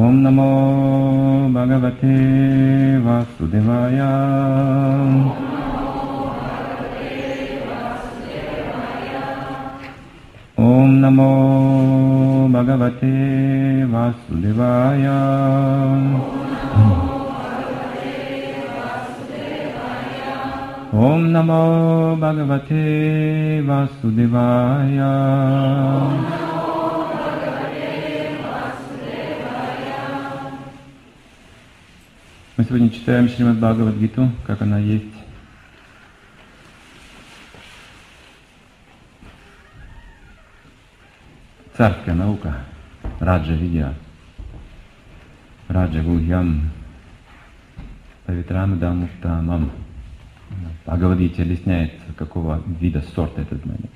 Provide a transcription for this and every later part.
Ом намо Бхагавате Васудевая. Ом намо Бхагавате Васудевая. Ом намо Бхагавате Васудевая. Мы сегодня читаем Шримад Бхагавад-гиту, как она есть. Царская наука, Раджа-видья, Раджа-гухьям, Павитрам-дамуктамам. В Бхагавад-гите объясняется, какого вида сорта это знание.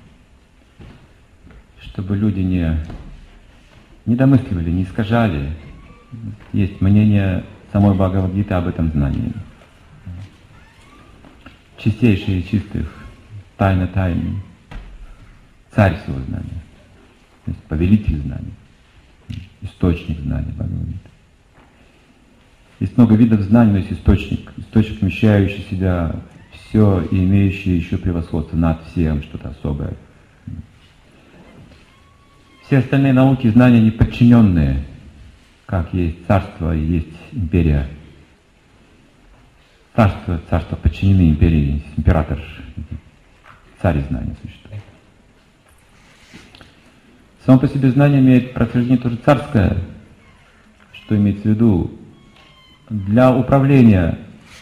Чтобы люди не домысливали, не искажали. Есть мнение самой Бхагавад-гиты об этом знании. Чистейший и чистых, тайна тайны, царь всего знания, то есть повелитель знаний, источник знаний Бхагавад-гиты. Есть много видов знаний, но есть источник, вмещающий в себя все и имеющий еще превосходство над всем, что-то особое. Все остальные науки и знания не подчиненные, как есть царство и есть империя. Царство подчинены империи, император, царь знания существует. Само по себе знание имеет происхождение тоже царское, что имеется в виду для управления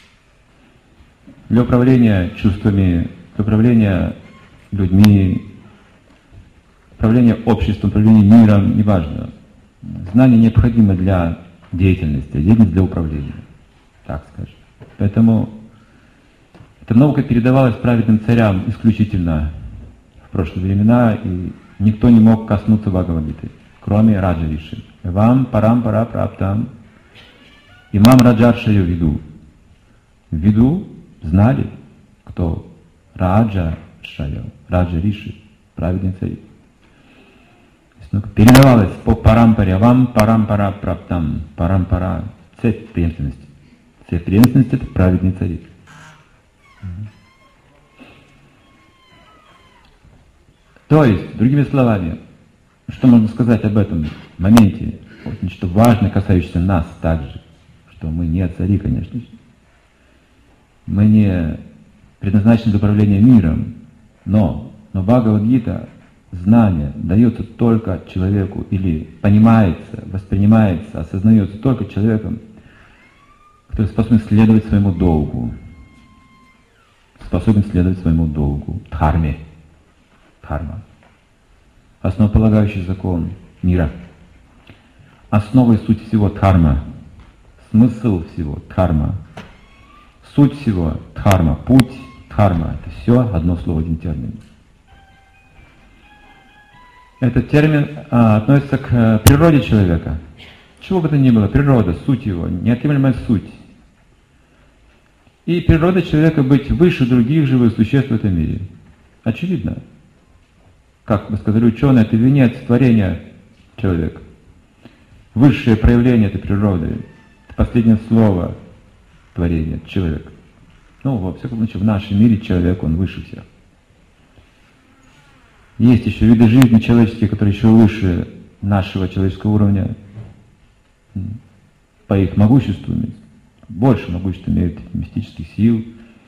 чувствами, для управления людьми, управления обществом, управления миром, неважно. Знание необходимо для деятельности, деятельность для управления, так скажем. Поэтому эта наука передавалась праведным царям исключительно в прошлые времена, и никто не мог коснуться Бхагавад-гиты, кроме Раджа Риши. Вам парампара праптам. Имам Раджаршаю виду знали, кто Раджа Шаю, Раджа Риши, праведный царь. Передавалось по парампаре, вам парампара праптам, парампара, цепь преемственности. Цепь преемственности — это праведный царь. То есть, другими словами, что можно сказать об этом моменте, вот нечто важное, касающееся нас также, что мы не цари, конечно же. Мы не предназначены для управления миром, но Бхагавад-гита, знание дается только человеку или понимается, воспринимается, осознается только человеком, который способен следовать своему долгу. Дхарме. Дхарма. Основополагающий закон мира. Основа и суть всего дхарма. Смысл всего дхарма. Суть всего дхарма. Путь дхарма. Это все одно слово, один термин. Этот термин относится к природе человека. Чего бы то ни было, природа, суть его, неотъемлемая суть. И природа человека быть выше других живых существ в этом мире. Очевидно. Как бы сказали ученые, это венец творения человека. Высшее проявление этой природы, это последнее слово творения человека. Во всяком случае, в нашем мире человек, он выше всех. Есть еще виды жизни человеческие, которые еще выше нашего человеческого уровня. По их могуществу, больше могущества имеют мистических сил.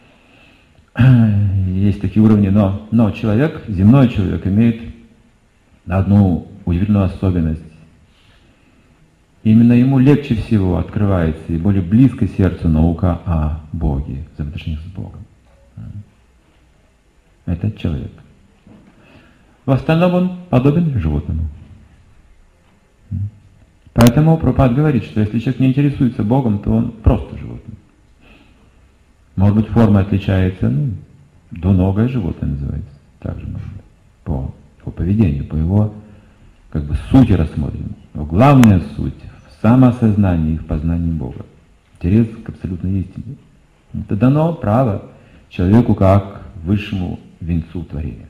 Есть такие уровни, но человек, земной человек, имеет одну удивительную особенность. Именно ему легче всего открывается и более близко сердцу наука о Боге, взаимоотношениях с Богом. Это человек. В остальном он подобен животному. Поэтому Прабхупада говорит, что если человек не интересуется Богом, то он просто животное. Может быть, форма отличается, двуногое животное называется. Также может быть. По поведению, по его сути рассмотрим. Но главная суть в самоосознании и в познании Бога. Интерес к абсолютной истине. Это дано право человеку как высшему венцу творения.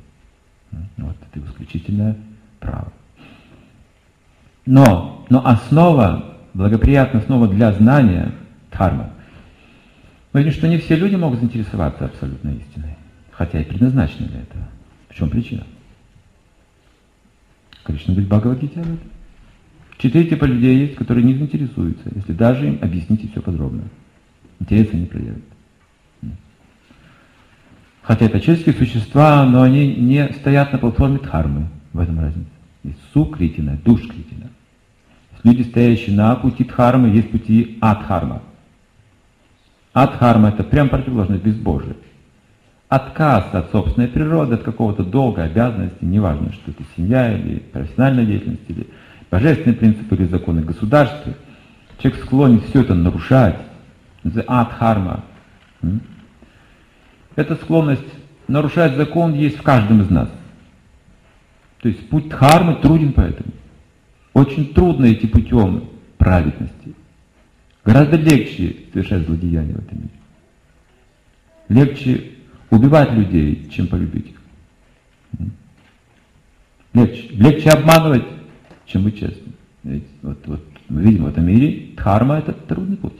Это исключительное право. Но основа благоприятная основа для знания дхарма. Но видим, что не все люди могут заинтересоваться абсолютной истиной, хотя и предназначены для этого. В чем причина? Кришна говорит в Бхагавад-гите об этом. 4 типа людей есть, которые не заинтересуются, если даже им объясните все подробно. Интереса не проявят. Хотя это человеческие существа, но они не стоят на платформе дхармы. В этом разница. Есть сукритина, душкритина. Люди, стоящие на пути дхармы, есть пути адхарма. Адхарма — это прям противоположность безбожия. Отказ от собственной природы, от какого-то долга, обязанности, неважно, что это семья или профессиональная деятельность, или божественные принципы, или законы государства. Человек склонен все это нарушать. Это адхарма. Эта склонность нарушать закон есть в каждом из нас. То есть путь дхармы труден поэтому. Очень трудно идти путем праведности. Гораздо легче совершать злодеяния в этом мире. Легче убивать людей, чем полюбить их. Легче обманывать, чем быть честным. Ведь вот мы видим в этом мире, дхарма — это трудный путь.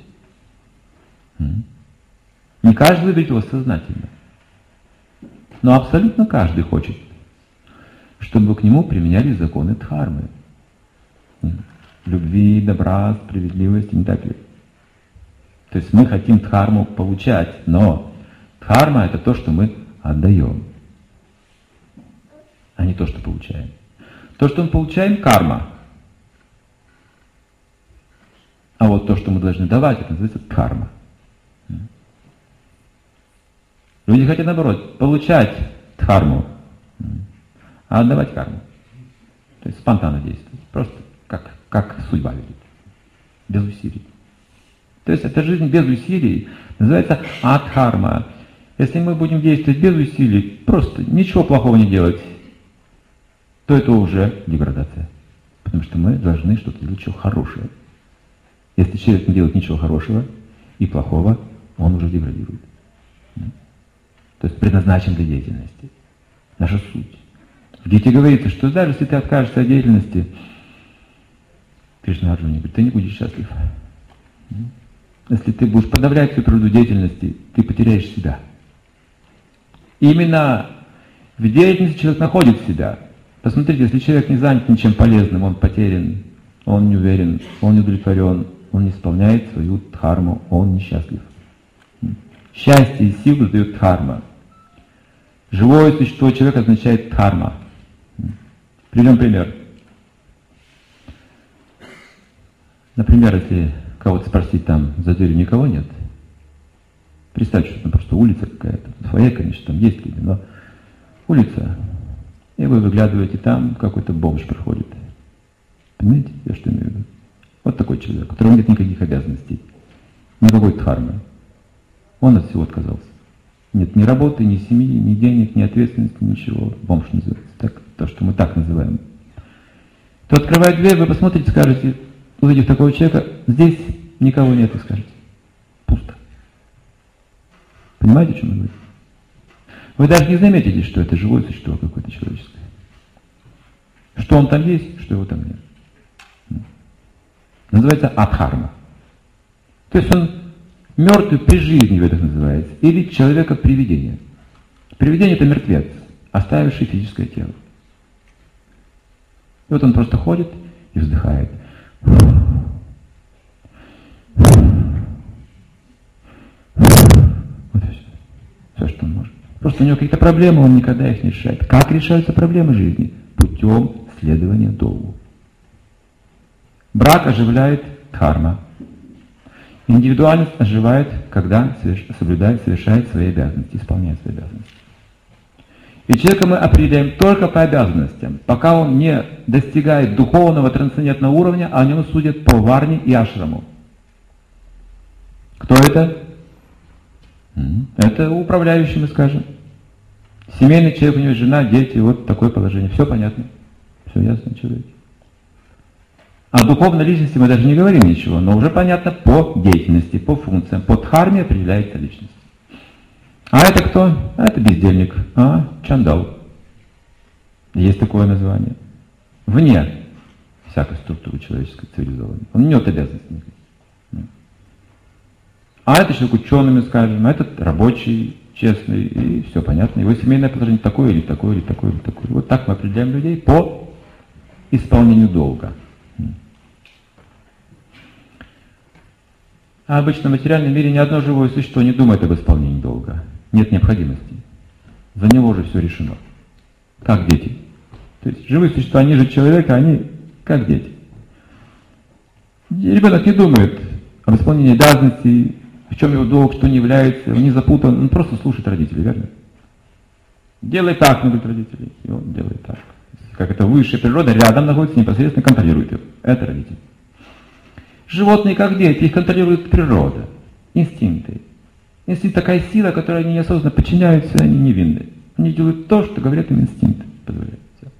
Не каждый выберет его сознательно. Но абсолютно каждый хочет, чтобы к нему применялись законы дхармы. Любви, добра, справедливости, не так ли? То есть мы хотим дхарму получать, но дхарма — это то, что мы отдаем, а не то, что получаем. То, что мы получаем — карма. А вот то, что мы должны давать, это называется дхарма. Люди хотят, наоборот, получать дхарму, а отдавать карму. То есть спонтанно действовать. Просто как судьба ведет. Без усилий. То есть эта жизнь без усилий называется адхарма. Если мы будем действовать без усилий, просто ничего плохого не делать, то это уже деградация. Потому что мы должны что-то делать, что хорошее. Если человек не делает ничего хорошего и плохого, он уже деградирует. То есть предназначен для деятельности. Наша суть. В Гите говорится, что даже если ты откажешься от деятельности, Кришна Арджуне говорит, ты не будешь счастлив. Если ты будешь подавлять всю природу деятельности, ты потеряешь себя. Именно в деятельности человек находит себя. Посмотрите, если человек не занят ничем полезным, он потерян, он не уверен, он не удовлетворен, он не исполняет свою дхарму, он несчастлив. Счастье и силу дает дхарма. Живое существо человека означает дхарма. Приведем пример. Например, если кого-то спросить, там за дверью никого нет. Представьте, что там просто улица какая-то. Своя, конечно, там есть люди, но улица. И вы выглядываете, там какой-то бомж проходит. Понимаете, я что имею в виду? Вот такой человек, у которого нет никаких обязанностей. Никакой дхармы. Он от всего отказался. Нет ни работы, ни семьи, ни денег, ни ответственности, ничего. Бомж называется. Так, то, что мы так называем. То открывает дверь, вы посмотрите, скажете, увидев такого человека, здесь никого нет, и скажете. Пусто. Понимаете, о чем я говорю? Вы даже не заметите, что это живое существо какое-то человеческое. Что он там есть, что его там нет. Называется адхарма. То есть он мертвый при жизни, в этом называется. Или человека-привидение. Привидение — это мертвец, оставивший физическое тело. И вот он просто ходит и вздыхает. Вот все, что он может. Просто у него какие-то проблемы, он никогда их не решает. Как решаются проблемы жизни? Путем следования долгу. Брак оживляет дхарма. Индивидуальность оживает, когда соблюдает, совершает свои обязанности, исполняет свои обязанности. И человека мы определяем только по обязанностям, пока он не достигает духовного трансцендентного уровня, а о нем судят по варне и ашраму. Кто это? Это управляющий, мы скажем. Семейный человек, у него жена, дети, вот такое положение. Все понятно. Все ясно человеке. О духовной личности мы даже не говорим ничего, но уже понятно по деятельности, по функциям. По дхарме определяется личность. А это кто? А это бездельник. Чандал. Есть такое название. Вне всякой структуры человеческой цивилизованной. Он не имеет обязанностей никаких. А это человек учеными, скажем, а этот рабочий, честный, и все понятно. Его семейное положение такое или такое, или такое, или такое. Вот так мы определяем людей по исполнению долга. А обычно в материальном мире ни одно живое существо не думает об исполнении долга. Нет необходимости. За него уже все решено. Как дети. То есть живые существа, они же человека, они как дети. Ребенок не думает об исполнении обязанностей, в чем его долг, что не является, он не запутан, он просто слушает родителей, верно? Делай так, говорит родители, и он делает так. Как это высшая природа рядом находится, непосредственно контролирует его. Это родители. Животные, как дети, их контролирует природа, инстинкты. Инстинкт такая сила, которой они неосознанно подчиняются, они невинны. Они делают то, что говорят им инстинкт позволяет.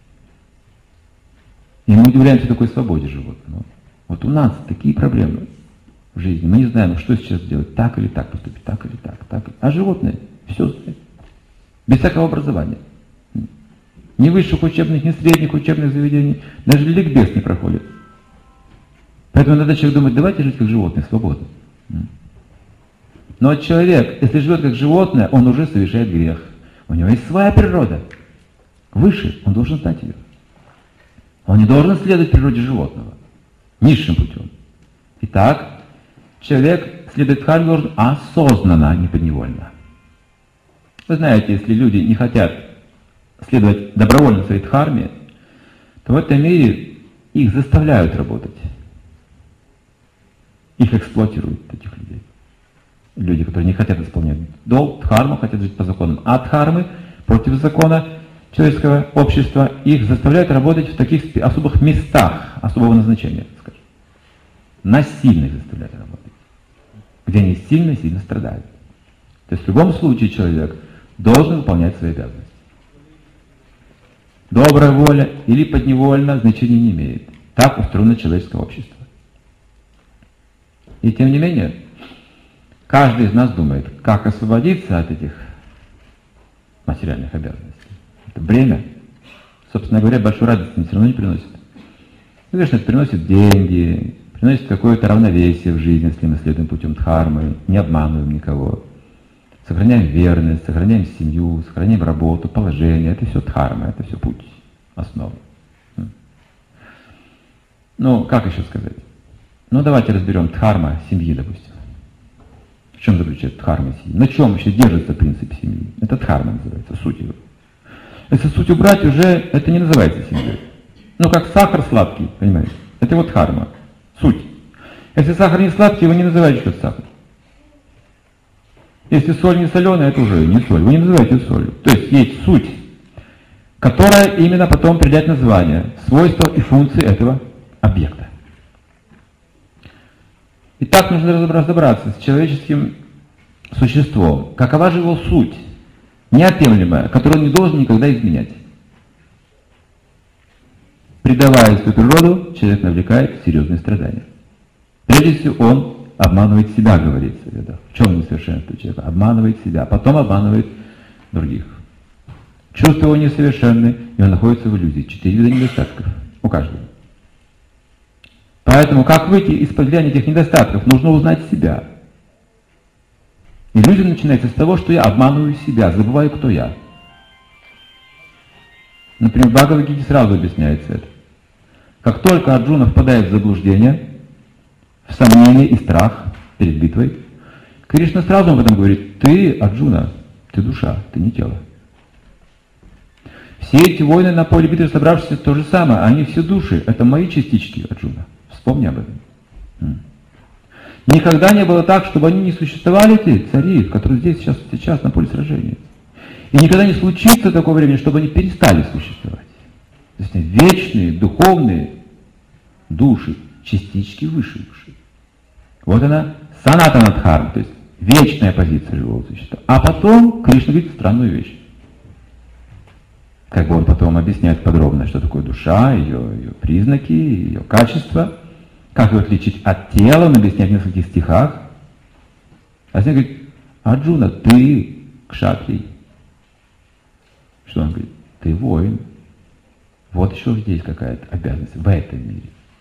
И мы удивляемся такой свободе животного. Вот у нас такие проблемы в жизни. Мы не знаем, что сейчас делать, так или так поступить, так или так, так. А животные все знают. Без всякого образования. Ни высших учебных, ни средних учебных заведений, даже ликбез не проходит. Поэтому иногда человек думает, давайте жить как животные, свободно. Но человек, если живет как животное, он уже совершает грех. У него есть своя природа. Выше, он должен знать ее. Он не должен следовать природе животного. Низшим путем. Итак, человек следует дхарме должен осознанно, а не подневольно. Вы знаете, если люди не хотят следовать добровольно своей дхарме, то в этом мире их заставляют работать. Их эксплуатируют, таких людей. Люди, которые не хотят исполнять долг, дхарму, хотят жить по законам адхармы, против закона человеческого общества, их заставляют работать в таких особых местах, особого назначения, скажем. Насильно их заставляют работать. Где они сильно страдают. То есть в любом случае человек должен выполнять свои обязанности. Добрая воля или подневольно значения не имеет. Так устроено человеческое общество. И тем не менее, каждый из нас думает, как освободиться от этих материальных обязанностей. Это бремя, собственно говоря, большую радость все равно не приносит. Конечно, это приносит деньги, приносит какое-то равновесие в жизни, если мы следуем путем дхармы, не обманываем никого. Сохраняем верность, сохраняем семью, сохраняем работу, положение. Это все дхарма, это все путь, основа. Ну, как еще сказать? Ну, давайте разберем дхарма семьи, допустим. В чем заключается дхарма семьи? На чем вообще держится принцип семьи? Это дхарма называется, суть его. Если суть убрать, уже это не называется семьей. Ну, как сахар сладкий, понимаете? Это вот дхарма, суть. Если сахар не сладкий, вы не называете, что это сахар. Если соль не соленая, это уже не соль. Вы не называете солью. То есть есть суть, которая именно потом определяет название, свойства и функции этого объекта. Итак, нужно разобраться с человеческим существом. Какова же его суть, неотъемлемая, которую он не должен никогда изменять. Предавая свою природу, человек навлекает серьезные страдания. Прежде всего, он обманывает себя, говорится в ведах. В чем несовершенство человека? Обманывает себя, потом обманывает других. Чувства его несовершенны, и он находится в иллюзии. 4 вида недостатков у каждого. Поэтому, как выйти из-под влияния этих недостатков, нужно узнать себя. Иллюзия начинается с того, что я обманываю себя, забываю, кто я. Например, в Бхагавад-гите сразу объясняется это. Как только Арджуна впадает в заблуждение, в сомнение и страх перед битвой, Кришна сразу об этом говорит: ты, Арджуна, ты душа, ты не тело. Все эти воины на поле битвы, собравшиеся, то же самое, они все души, это мои частички, Арджуна. Вспомни об этом. Никогда не было так, чтобы они не существовали, эти цари, которые здесь сейчас на поле сражения. И никогда не случится такого времени, чтобы они перестали существовать. То есть вечные, духовные души, частички высшей души. Вот она, санатана дхарма, то есть вечная позиция живого существа. А потом Кришна говорит странную вещь. Как бы он потом объясняет подробно, что такое душа, ее признаки, ее качества, как ее отличить от тела, он объясняет в нескольких стихах. А затем говорит: Арджуна, ты кшатрий. Что он говорит? Ты воин. Вот еще здесь какая-то обязанность в этом мире.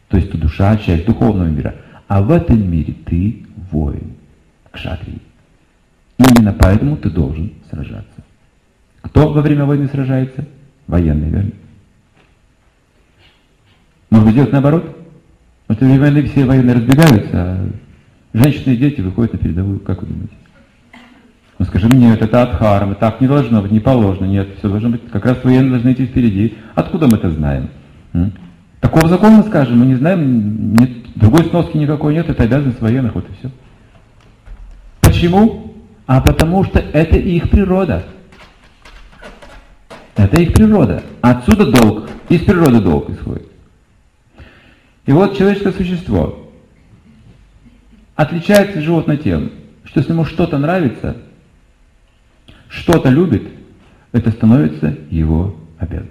То есть ты душа, часть духовного мира. А в этом мире ты воин, кшатрий. Именно поэтому ты должен сражаться. Кто во время войны сражается? Военные, верно? Может быть, сделать наоборот? Может, во время войны все военные разбегаются, а женщины и дети выходят на передовую. Как вы думаете? Ну, скажи мне, нет, это адхарма, так не должно быть, не положено, нет, все должно быть, как раз военные должны идти впереди. Откуда мы это знаем? Такого закона, скажем, мы не знаем, нет, другой сноски никакой нет, это обязанность военных, вот и все. Почему? А потому что это их природа. Это их природа. Отсюда долг, из природы долг исходит. И вот человеческое существо отличается от животного тем, что если ему что-то нравится, что-то любит, это становится его обязанностью.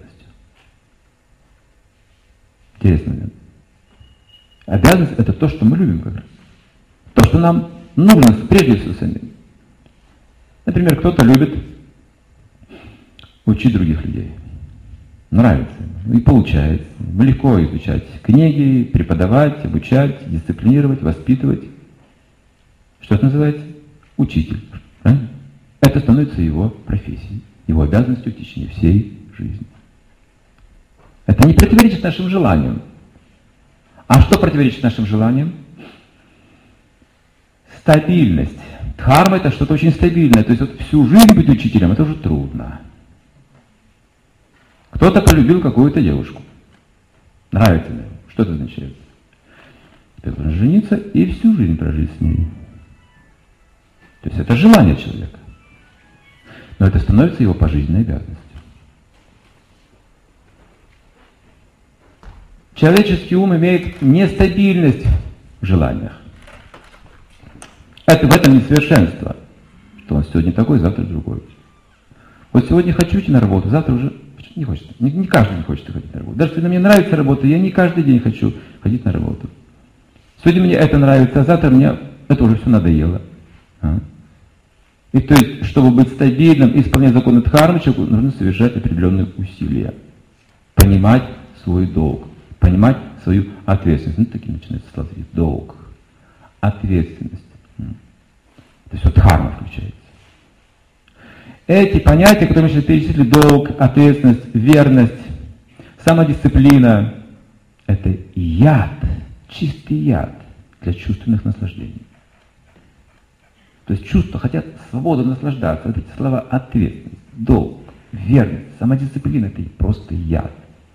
Интересный момент. Обязанность — это то, что мы любим как раз. То, что нам нужно прежде всего самим. Например, кто-то любит учить других людей. Нравится ему. И получается. Легко изучать книги, преподавать, обучать, дисциплинировать, воспитывать. Что это называется? Учитель. Правильно? Это становится его профессией, его обязанностью в течение всей жизни. Это не противоречит нашим желаниям. А что противоречит нашим желаниям? Стабильность. Дхарма — это что-то очень стабильное. То есть вот всю жизнь быть учителем — это уже трудно. Кто-то полюбил какую-то девушку. Нравится мне. Что это означает? Теперь должен жениться и всю жизнь прожить с ней. То есть это желание человека. Но это становится его пожизненной обязанностью. Человеческий ум имеет нестабильность в желаниях. Это в этом несовершенство, что он сегодня такой, завтра другой. Вот сегодня хочу идти на работу, завтра уже не хочется. Не каждый день хочет ходить на работу. Даже если мне нравится работа, я не каждый день хочу ходить на работу. Сегодня мне это нравится, а завтра мне это уже все надоело. И то есть, чтобы быть стабильным и исполнять законы дхармы, человеку нужно совершать определенные усилия. Понимать свой долг. Понимать свою ответственность. Ну, такие начинаются слова. Долг. Ответственность. То есть вот дхарма включается. Эти понятия, которые мы сейчас перечислили, долг, ответственность, верность, самодисциплина, это яд, чистый яд для чувственных наслаждений. То есть чувства хотят свободно наслаждаться. Вот эти слова ответственность, долг, верность, самодисциплина — это просто яд.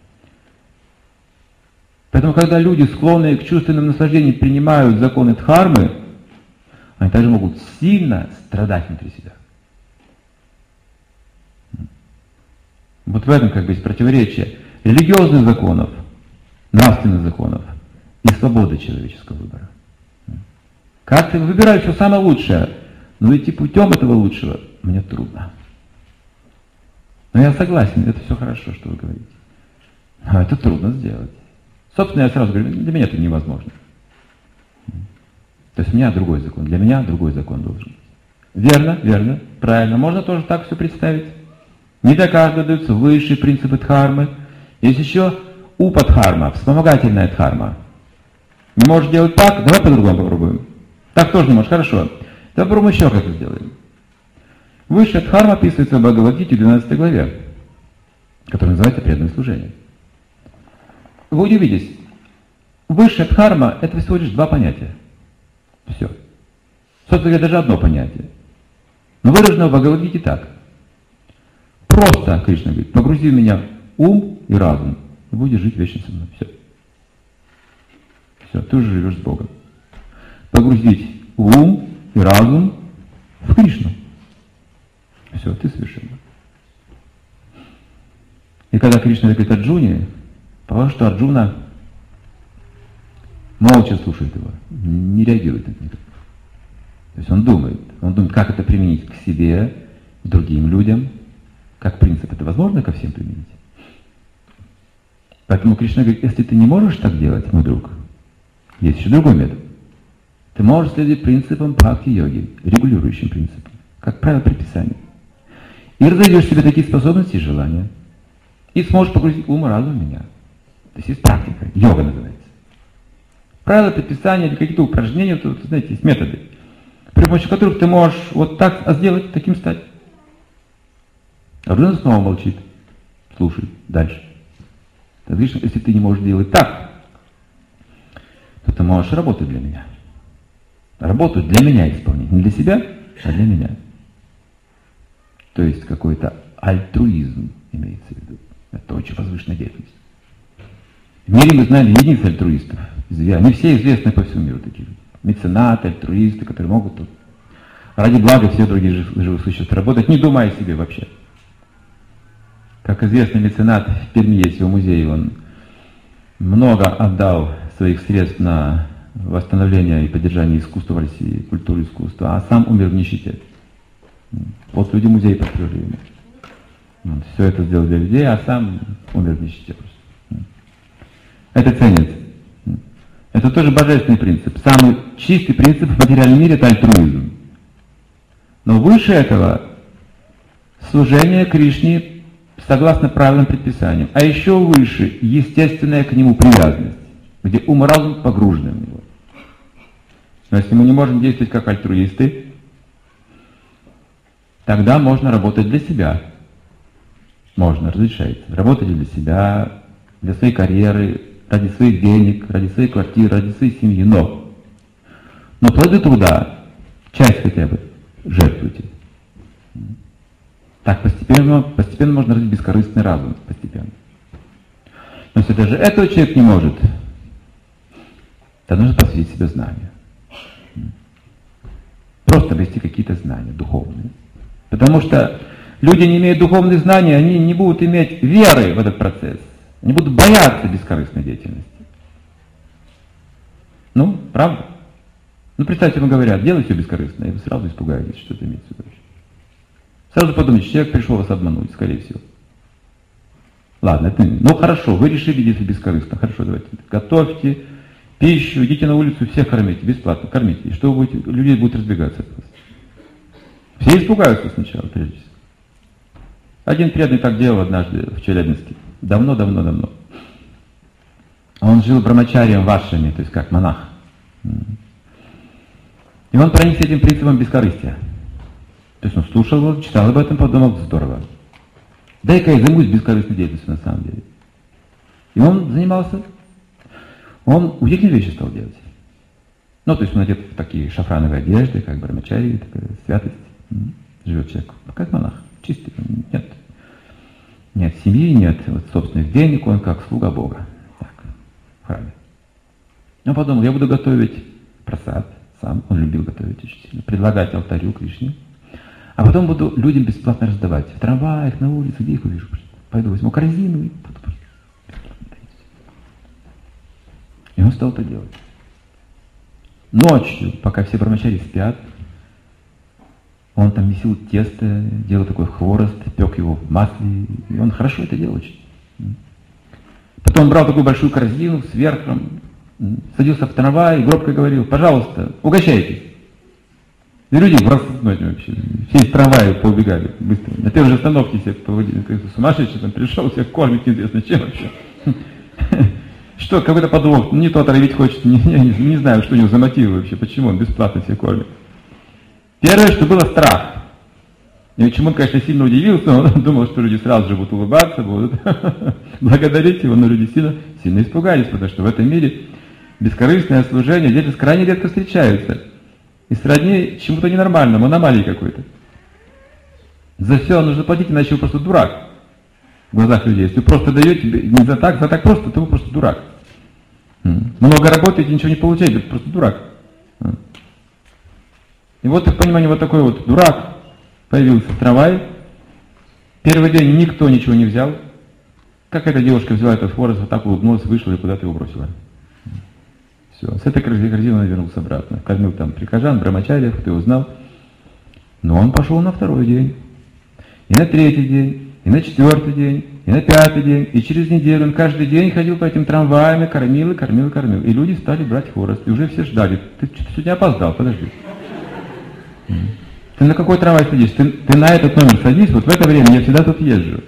Поэтому, когда люди, склонные к чувственным наслаждениям, принимают законы дхармы, они также могут сильно страдать внутри себя. Вот в этом как бы есть противоречие религиозных законов, нравственных законов и свободы человеческого выбора. Как-то выбираю все самое лучшее, но идти путем этого лучшего мне трудно. Но я согласен, это все хорошо, что вы говорите. А это трудно сделать. Собственно, я сразу говорю, для меня это невозможно. То есть у меня другой закон, для меня другой закон должен быть. Верно, верно, правильно. Можно тоже так все представить. Не для каждого даются высшие принципы дхармы. Есть еще упадхарма, вспомогательная дхарма. Не можешь делать так, давай по-другому попробуем. Так тоже не можешь, хорошо. Давай попробуем еще как-то сделаем. Высшая дхарма описывается в Бхагавад-гите 12 главе, которая называется преданное служение. Вы удивитесь, высшая дхарма — это всего лишь два понятия. Все. Собственно говоря, даже одно понятие. Но выражено в Бхагавад-гите так. Просто, Кришна говорит, погрузи в меня ум и разум, и будешь жить вечно со мной. Все. Все, ты уже живешь с Богом. Погрузить ум и разум в Кришну. Все, ты совершенно. И когда Кришна говорит Арджуне, потому что Арджуна молча слушает его, не реагирует на это. То есть он думает, как это применить к себе, к другим людям, как принцип это возможно ко всем применить. Поэтому Кришна говорит, если ты не можешь так делать, мой друг, есть еще другой метод. Ты можешь следовать принципам бхакти-йоги, регулирующим принципам, как правило предписания. И разовьешь себе такие способности и желания. И сможешь погрузить ум и разум в меня. То есть есть практика, йога называется. правила, предписания или какие-то упражнения, то, знаете, есть методы, при помощи которых ты можешь вот так сделать, таким стать. Арджуна снова молчит, слушай, дальше. Ты говоришь, если ты не можешь делать так, то ты можешь работать для меня. Работу для меня исполнить. Не для себя, а для меня. То есть какой-то альтруизм имеется в виду. Это очень возвышенная деятельность. В мире мы знаем единиц альтруистов. Они все известны по всему миру такие. Меценаты, альтруисты, которые могут тут ради блага всех других живых существ работать, не думая о себе вообще. Как известный меценат в Перми есть его музей, он много отдал своих средств на восстановление и поддержание искусства в России, культуры искусства, а сам умер в нищете. Вот люди музей построили ему. Он все это сделал для людей, а сам умер в нищете просто. Это ценится. Это тоже божественный принцип. Самый чистый принцип в материальном мире – это альтруизм. Но выше этого служение Кришне согласно правилам предписаниям. А еще выше естественная к нему привязанность, где ум и разум погружены в него. Но если мы не можем действовать как альтруисты, тогда можно работать для себя. Можно, разрешается. Работать для себя, для своей карьеры, ради своих денег, ради своей квартиры, ради своей семьи. Но плоды труда, часть хотя бы, жертвуйте. Так постепенно можно развить бескорыстный разум. Постепенно. Но если даже этого человек не может, то нужно посвятить себе знания. Просто обрести какие-то знания духовные. Потому что люди, не имея духовных знаний, они не будут иметь веры в этот процесс. Они будут бояться бескорыстной деятельности. Ну, правда? Ну, представьте, вам говорят, делай все бескорыстно, и вы сразу испугаетесь, что это имеется в виду. Сразу подумайте, человек пришел вас обмануть, скорее всего. Ладно, это, ну хорошо, вы решили действовать бескорыстно. Хорошо, давайте. Готовьте пищу, идите на улицу, всех кормите, бесплатно кормите. И что вы будете, людей будут разбегаться от вас. Все испугаются сначала, прежде всего. Один преданный так делал однажды в Челябинске. Давно. Он жил брамачарием в ашраме, то есть как монах. И он проникся этим принципом бескорыстия. То есть он слушал его, читал об этом, подумал, здорово. Дай-ка я займусь бескорыстной деятельностью на самом деле. И он занимался, он удивительные вещи стал делать. Ну, то есть он одет в такие шафрановые одежды, как брамачари, такая святость. Живет человек, как монах, чистый, нет семьи, нет вот собственных денег, он как слуга Бога, так, в храме. Он подумал, я буду готовить прасад, сам, он любил готовить очень сильно, предлагать алтарю Кришне, а потом буду людям бесплатно раздавать, в трамваях, на улице, где их увижу, пойду возьму корзину и буду бесплатно дарить. И он стал это делать. Ночью, пока все брамачари спят, он там месил тесто, делал такой хворост, пек его в масле, и он хорошо это делал очень. Потом он брал такую большую корзину с верхом, садился в трамвай и громко говорил, пожалуйста, угощайтесь. И люди вообще, все из трамвая поубегали быстро. На первой же остановке все поводили, сумасшедший там пришел, всех кормит, неизвестно чем вообще. Что, какой-то подвох, не то отравить хочет, не знаю, что у него за мотивы вообще, почему он бесплатно всех кормит. Первое, что было страх. И почему он, конечно, сильно удивился, он думал, что люди сразу же будут улыбаться, будут благодарить его, но люди сильно испугались, потому что в этом мире бескорыстное служение, деятельность крайне редко встречаются. И сродни чему-то ненормальному, аномалии какой-то. За все нужно платить, иначе вы просто дурак в глазах людей. Если вы просто даете, не за так просто, то вы просто дурак. Много работаете, ничего не получаете, вы просто дурак. И вот, в понимании, вот такой вот дурак появился в трамвае. Первый день никто ничего не взял. Как эта девушка взяла этот хворост, вот так улыбнулась, вышла и куда-то его бросила. Все. С этой корзины он вернулся обратно. Кормил там прихожан, брамачариев, кто его знал. Но он пошел на второй день. И на третий день. И на четвертый день. И на пятый день. И через неделю он каждый день ходил по этим трамваям, кормил. И люди стали брать хворост. И уже все ждали. Ты что-то сегодня опоздал, подожди. Ты на какой трамвай садишься? Ты на этот номер садись, вот в это время я всегда тут езжу.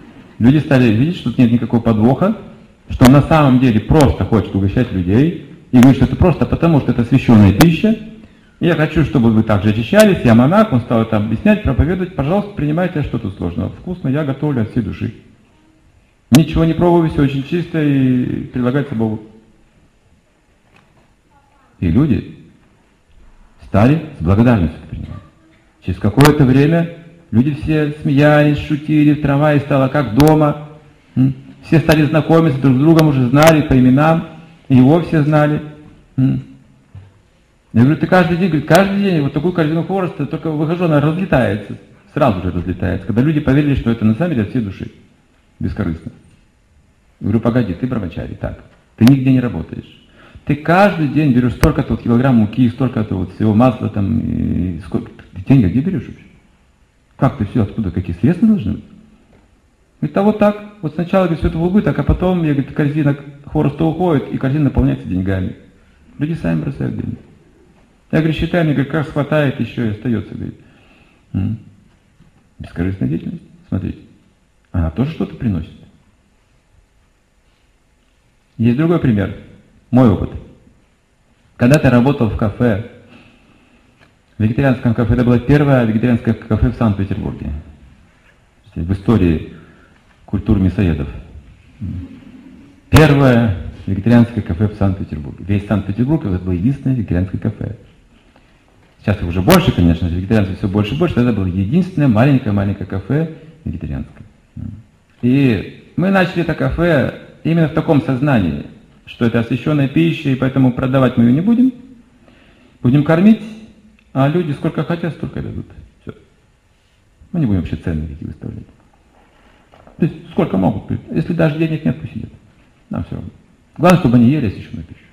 Люди стали видеть, что тут нет никакого подвоха, что он на самом деле просто хочет угощать людей, И говорит, что это просто потому, что это священная пища. Я хочу, чтобы вы также очищались. Я монах, он стал это объяснять, проповедовать. Пожалуйста, принимайте, а что тут сложного? Вкусно, я готовлю от всей души. Ничего не пробую, все очень чисто и предлагается Богу. И люди стали с благодарностью принимать. Через какое-то время люди все смеялись, шутили, трава и стала как дома. Все стали знакомиться друг с другом, уже знали по именам, и его все знали. Я говорю, ты каждый день, говорит, каждый день вот такую корзину хвороста, только выхожу, она разлетается, сразу же разлетается, когда люди поверили, что это на самом деле от всей души, бескорыстно. Я говорю, погоди, ты брамачари, так, ты нигде не работаешь. Ты каждый день берешь столько-то вот килограмм муки, столько-то вот всего масла там, и сколько, ты деньги где берешь вообще? Как ты все, откуда, какие средства должны быть? Говорит, а вот так, вот сначала, говорит, все это в убыток, а потом, я, говорит, корзина хвороста уходит, и корзина наполняется деньгами. Люди сами бросают деньги. Я говорю, считай, мне говорит, как хватает еще и остается, говорит. Бескорыстная деятельность, смотрите. Она тоже что-то приносит. Есть другой пример. Мой опыт. Когда-то я работал в кафе, в вегетарианском кафе. Это было первое вегетарианское кафе в Санкт-Петербурге. В истории культуры мясоедов. Первое вегетарианское кафе в Санкт-Петербурге. Весь Санкт-Петербург это было единственное вегетарианское кафе. Сейчас их уже больше, конечно, вегетарианцев все больше и больше. Это было единственное маленькое кафе вегетарианское. И мы начали это кафе именно в таком сознании, что это освященная пища, и поэтому продавать мы ее не будем. Будем кормить, а люди сколько хотят, столько и дадут. Все. Мы не будем вообще цены никакие выставлять. То есть сколько могут. Если даже денег нет, пусть сидят. Нам все равно. Главное, чтобы они ели освященную пищу.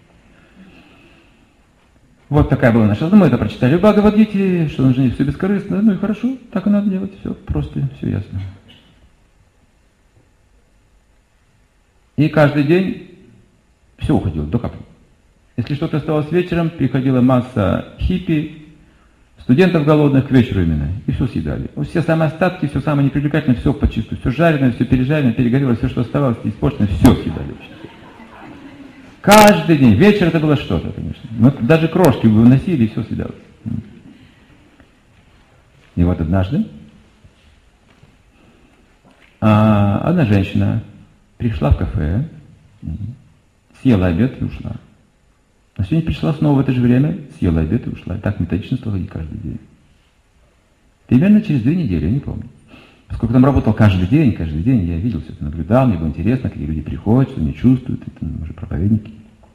Вот такая была наша. Мы это прочитали в Бхагавад-гите, что нужно все бескорыстно. Ну и хорошо, так и надо делать. Все просто, все ясно. И каждый день все уходило до капли. Если что-то оставалось вечером, приходила масса хиппи, студентов голодных к вечеру именно, и все съедали. Все самые остатки, все самое непривлекательное, все почистую, все жареное, все пережаренное, перегорело, все, что оставалось, испорченное, все съедали. Каждый день. Вечер это было что-то, конечно. Мы даже крошки выносили, и все съедалось. И вот однажды одна женщина пришла в кафе, съела обед и ушла. А сегодня пришла снова в это же время, съела обед и ушла. И так методично стала ходить каждый день. Примерно через 2 недели, я не помню. Поскольку там работал каждый день, я видел все это, наблюдал, мне было интересно, какие люди приходят, что они чувствуют, это мы же проповедники.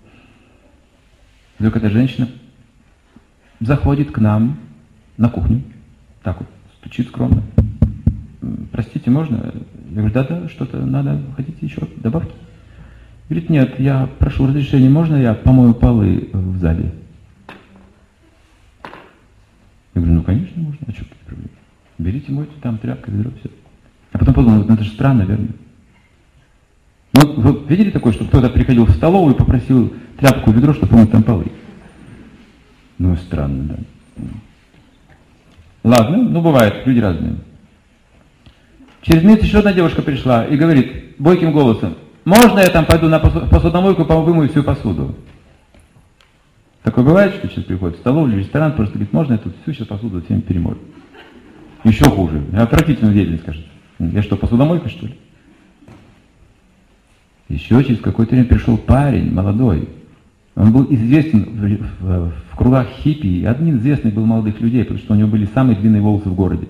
Вдруг эта женщина заходит к нам на кухню, так вот, стучит скромно. Простите, можно? Я говорю, да, что-то надо, хотите еще добавки? Говорит, нет, я прошу разрешения, можно я помою полы в зале? Я говорю, ну конечно можно, а что какие проблемы? Берите, мойте, там тряпка, ведро, все. А потом подумал, ну это же странно, верно? Ну, вы видели такое, что кто-то приходил в столовую и попросил тряпку и ведро, чтобы помыть там полы? Ну, странно, да. Ладно, ну бывает, люди разные. Через месяц еще одна девушка пришла и говорит бойким голосом, можно я там пойду на посудомойку, вымою всю посуду? Такое бывает, что сейчас приходит в столовую, в ресторан, просто говорит, можно я тут всю сейчас посуду всем перемою? Еще хуже. Отвратительную деятельность, кажется. Я что, посудомойка, что ли? Еще через какое-то время пришел парень, молодой. Он был известен в кругах хиппи, и один известный был молодых людей, потому что у него были самые длинные волосы в городе.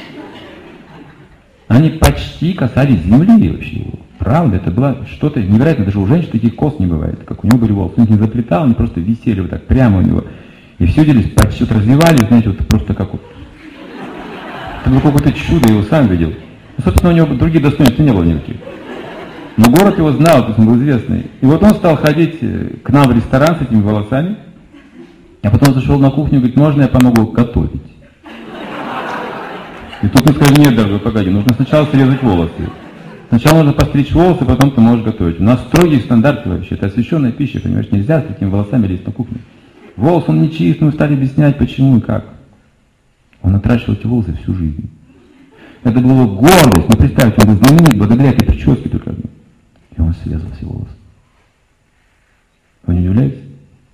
Они почти касались земли вообще его. Правда, это было что-то невероятное. Даже у женщин таких кос не бывает, как у него были волосы. Он их не заплетал, они просто висели вот так прямо у него. И все делись, почти вот развивались, знаете, вот просто как вот. Это было какое-то чудо, я его сам видел. Ну, собственно, у него других достоинств не было никаких. Но город его знал, то есть он был известный. И вот он стал ходить к нам в ресторан с этими волосами, а потом зашел на кухню и говорит, можно я помогу готовить? И тут мы сказали, нет, дорогой, погоди, нужно сначала срезать волосы. Сначала нужно постричь волосы, потом ты можешь готовить. У нас строгие стандарты вообще, это освященная пища, понимаешь, нельзя с такими волосами лезть на кухню. Волос он не чист, мы стали объяснять, почему и как. Он отращивал эти волосы всю жизнь. Это была его гордость, но представьте, он был знаменит благодаря этой прическе только одной. И он срезал все волосы. Вы не удивляетесь?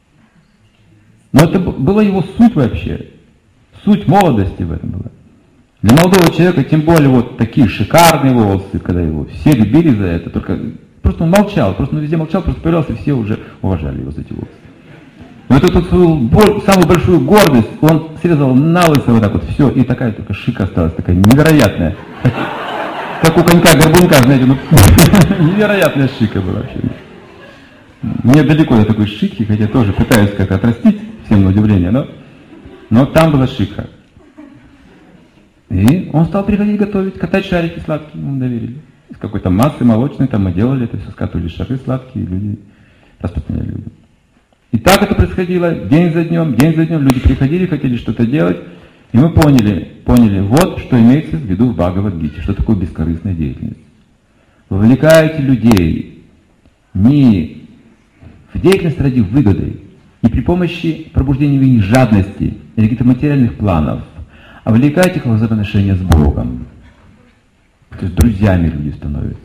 Но это была его суть вообще. Суть молодости в этом была. Для молодого человека, тем более вот такие шикарные волосы, когда его все любили за это, только просто он молчал, просто он везде молчал, просто появлялся, все уже уважали его за эти волосы. Но эту свою самую большую гордость он срезал на лысо вот так вот, все, и такая только шика осталась, такая невероятная. Как у конька-горбунка, знаете, ну, невероятная шика была вообще. Мне далеко до такой шики, хотя тоже пытаюсь как-то отрастить, всем на удивление, но там была шика. И он стал приходить готовить, катать шарики сладкие, ему доверили. Из какой-то массы молочной, там мы делали это все, скатывали шары сладкие, люди распространяли людям. И так это происходило день за днем, люди приходили, хотели что-то делать, и мы поняли, вот что имеется в виду в Бхагавад-гите, что такое бескорыстная деятельность. Вовлекаете людей не в деятельность ради выгоды, не при помощи пробуждения в них жадности или каких-то материальных планов, а вовлекаете их в взаимоотношения с Богом. То есть друзьями люди становятся.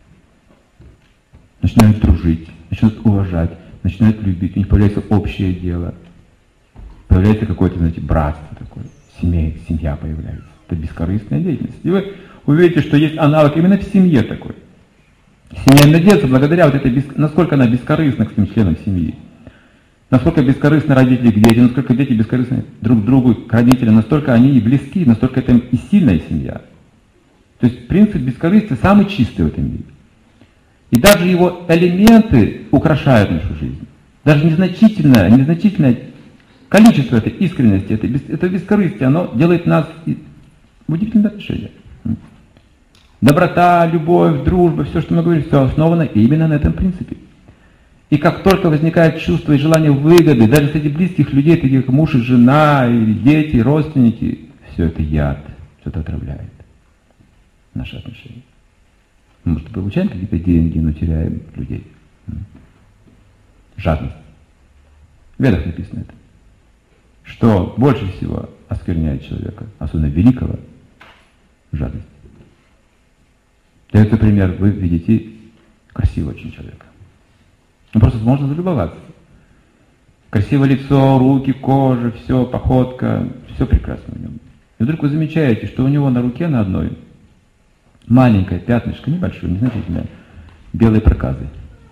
Начинают дружить, начинают уважать, начинают любить, у них появляется общее дело. Появляется какое-то, знаете, братство такое, семья появляется. Это бескорыстная деятельность. И вы увидите, что есть аналог именно в семье такой. Семья надеется благодаря вот этой, насколько она бескорыстна к своим членам семьи. Насколько бескорыстны родители к детям, насколько дети бескорыстны друг к другу, к родителям, настолько они и близки, настолько это и сильная семья. То есть принцип бескорыстия самый чистый в этом мире. И даже его элементы украшают нашу жизнь. Даже незначительное количество этой искренности, это бескорыстие, оно делает нас в удивительное отношение. Доброта, любовь, дружба, все, что мы говорим, все основано именно на этом принципе. И как только возникает чувство и желание выгоды, даже среди близких людей, таких как муж и жена, или дети, родственники, все это яд, все это отравляет наши отношения. Мы, может, получаем какие-то деньги, но теряем людей. Жадность. В Ведах написано это. Что больше всего оскверняет человека, особенно великого, жадность. Дается пример, вы видите красивого очень человека. Ну, просто можно залюбоваться. Красивое лицо, руки, кожа, все, походка, все прекрасно в нем. И вдруг вы замечаете, что у него на руке на одной маленькое пятнышко, небольшое, незначительное, белые проказы.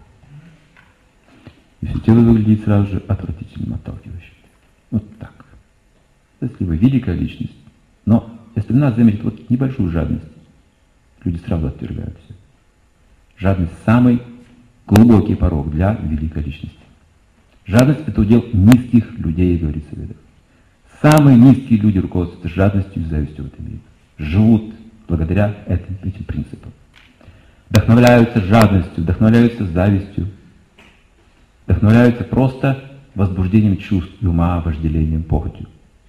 И все тело выглядит сразу же отвратительным, отталкивающим. Вот так. Если вы великая личность, но если в нас заметить вот небольшую жадность, люди сразу отвергают все. Жадность – самый глубокий порог для великой личности. Жадность – это удел низких людей, говорится в Ведах. Самые низкие люди руководствуются жадностью и завистью в этом мире. Живут благодаря этим принципам. Вдохновляются жадностью, вдохновляются завистью, вдохновляются просто возбуждением чувств и ума, вожделением, похотью.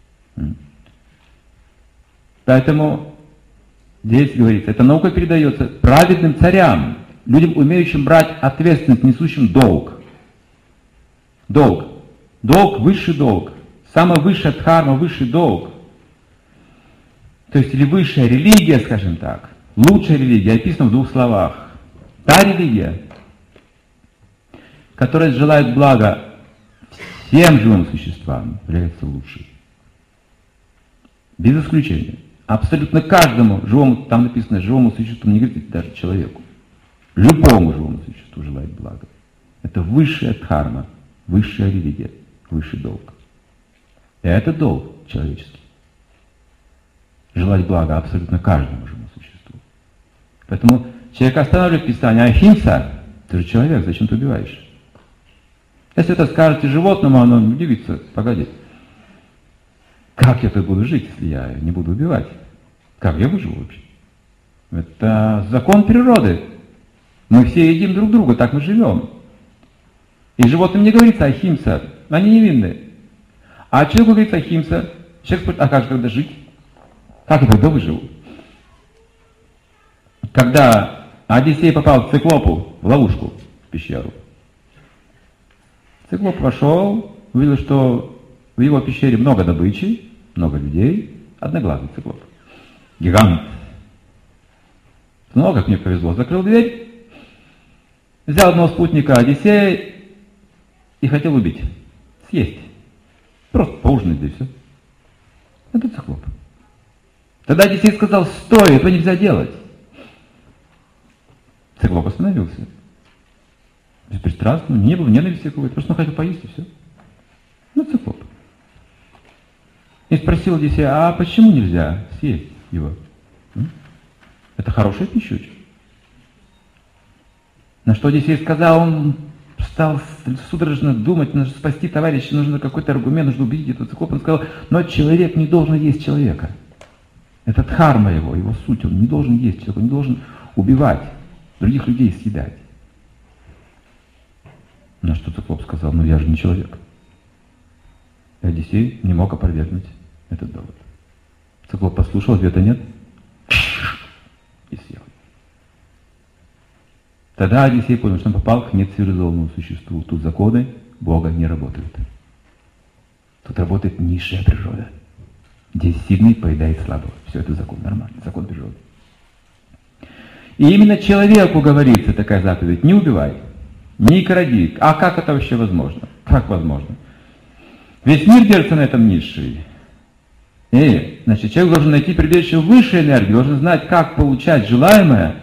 Поэтому здесь говорится, эта наука передается праведным царям, людям, умеющим брать ответственность, несущим долг. Долг. Долг, высший долг. Самая высшая дхарма, высший долг. То есть, или высшая религия, скажем так, лучшая религия, описана в двух словах. Та религия, которая желает блага всем живым существам, является лучшей. Без исключения. Абсолютно каждому живому, там написано, живому существу, не говорится даже человеку. Любому живому существу желает блага. Это высшая дхарма, высшая религия, высший долг. И это долг человеческий. Желать блага абсолютно каждому живому существу. Поэтому человек останавливает Писание, ахимса, ты же человек, зачем ты убиваешь? Если это скажете животному, оно удивится, погоди. Как я тут буду жить, если я не буду убивать? Как я выживу вообще? Это закон природы. Мы все едим друг друга, так мы живем. И животным не говорится ахимса, они невинны. А человеку говорится ахимса, человек спрашивает, а как же тогда жить? Как я тогда выживу? Когда Одиссей попал в Циклопу, в ловушку, в пещеру, Циклоп вошел, увидел, что в его пещере много добычи, много людей, одноглазый циклоп. Гигант. Ну, как мне повезло, закрыл дверь, взял одного спутника Одиссея и хотел убить, съесть. Просто поужинать, да и все. Это циклоп. Тогда Одиссей сказал: стой, этого нельзя делать. Циклоп остановился. Беспристрастно, не было ненависти какой-то, просто он хотел поесть и все. Ну, циклоп. И спросил Одиссея: а почему нельзя съесть его? Это хорошая пища очень. На что Одиссей сказал, он стал судорожно думать, нужно спасти товарища, нужно какой-то аргумент, нужно убедить этого циклопа. Он сказал: но человек не должен есть человека. Это дхарма его суть, он не должен есть человека, он не должен убивать, других людей съедать. На что циклоп сказал: ну я же не человек. И Одиссей не мог опровергнуть этот довод. Циклоп послушал, ответа нет, и съел. Тогда Одиссей понял, что он попал к нецивилизованному существу. Тут законы Бога не работают. Тут работает низшая природа. Здесь сильный поедает слабого. Все это закон нормальный, закон природы. И именно человеку говорится такая заповедь: не убивай, не кради. А как это вообще возможно? Как возможно? Весь мир держится на этом низший. И, значит, человек должен найти прибежище в высшей энергии, должен знать, как получать желаемое.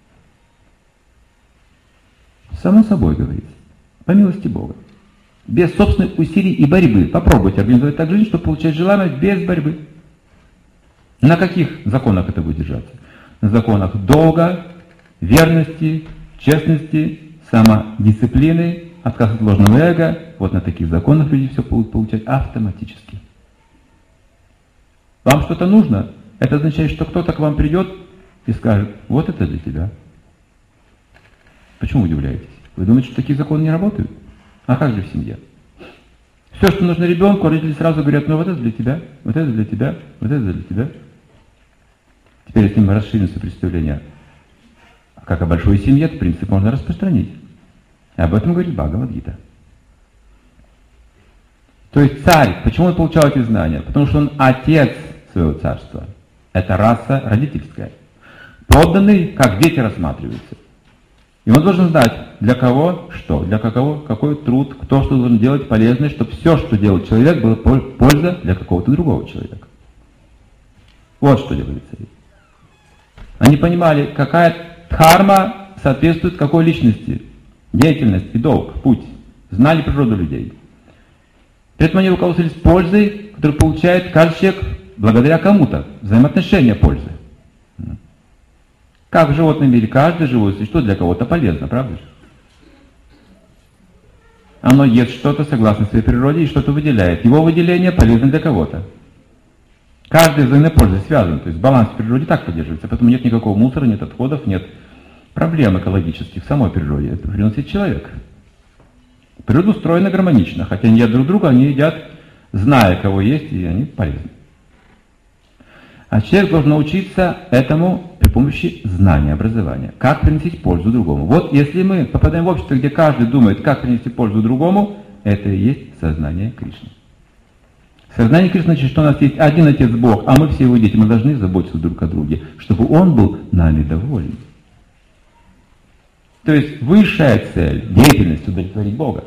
Само собой говорится, по милости Бога. Без собственных усилий и борьбы. Попробуйте организовать так жизнь, чтобы получать желаемое без борьбы. На каких законах это будет держаться? На законах долга, верности, честности, самодисциплины, отказ от ложного эго. Вот на таких законах люди все будут получать автоматически. Вам что-то нужно? Это означает, что кто-то к вам придет и скажет: вот это для тебя. Почему вы удивляетесь? Вы думаете, что такие законы не работают? А как же в семье? Все, что нужно ребенку, родители сразу говорят: ну вот это для тебя, вот это для тебя, вот это для тебя. Теперь, если мы расширим свое представление, как о большой семье, этот принцип можно распространить. И об этом говорит Бхагавад-гита. То есть царь, почему он получал эти знания? Потому что он отец своего царства. Это раса родительская. Подданный, как дети, рассматривается. И он должен знать, для кого что, для кого какой труд, кто что должен делать полезное, чтобы все, что делает человек, было польза для какого-то другого человека. Вот что делали цари. Они понимали, какая дхарма соответствует какой личности, деятельность и долг, путь. Знали природу людей. При этом они руководствовались пользой, которую получает каждый человек благодаря кому-то. Взаимоотношения пользы. Как в животном мире каждое живое существо для кого-то полезно, правда же? Оно ест что-то согласно своей природе и что-то выделяет. Его выделение полезно для кого-то. Каждая взаимная польза связана, то есть баланс в природе так поддерживается, поэтому нет никакого мусора, нет отходов, нет проблем экологических в самой природе. Это приносит человек. Природа устроена гармонично, хотя они едят друг друга, они едят, зная, кого есть, и они полезны. А человек должен научиться этому при помощи знания, образования. Как приносить пользу другому. Вот если мы попадаем в общество, где каждый думает, как принести пользу другому, это и есть сознание Кришны. Сознание Кришны значит, что у нас есть один Отец Бог, а мы все Его дети. Мы должны заботиться друг о друге, чтобы Он был нами доволен. То есть высшая цель деятельности — удовлетворить Бога.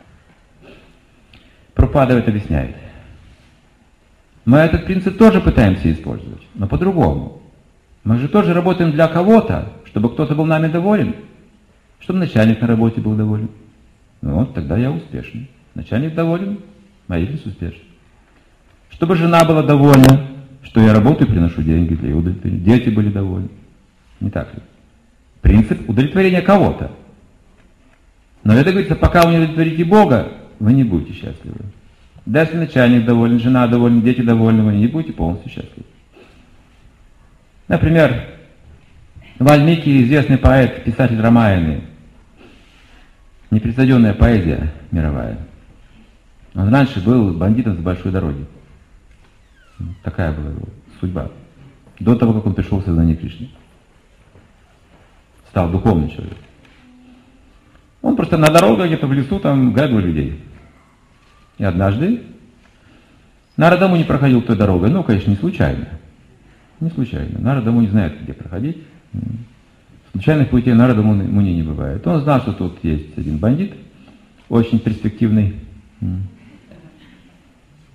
Прабхупада это объясняет. Мы этот принцип тоже пытаемся использовать, но по-другому. Мы же тоже работаем для кого-то, чтобы кто-то был нами доволен, чтобы начальник на работе был доволен. Ну вот, тогда я успешный. Начальник доволен, моя деятельность успешна. Чтобы жена была довольна, что я работаю и приношу деньги для ее удовлетворения. Дети были довольны. Не так ли? Принцип удовлетворения кого-то. Но это говорится, пока вы не удовлетворите Бога, вы не будете счастливы. Да, если начальник доволен, жена довольна, дети довольны, вы не будете полностью счастливы. Например, Вальмики, известный поэт, писатель Рамаяны, непревзойденная поэзия мировая. Он раньше был бандитом с большой дороги. Такая была его судьба. До того, как он пришел в сознание Кришны. Стал духовным человеком. Он просто на дорогах где-то в лесу там грабил людей. И однажды Нарада Муни проходил той дорогой. Ну, конечно, не случайно. Не случайно. Нарада Муни знает, где проходить. Случайных путей Нарада Муни не бывает. Он знал, что тут есть один бандит, очень перспективный.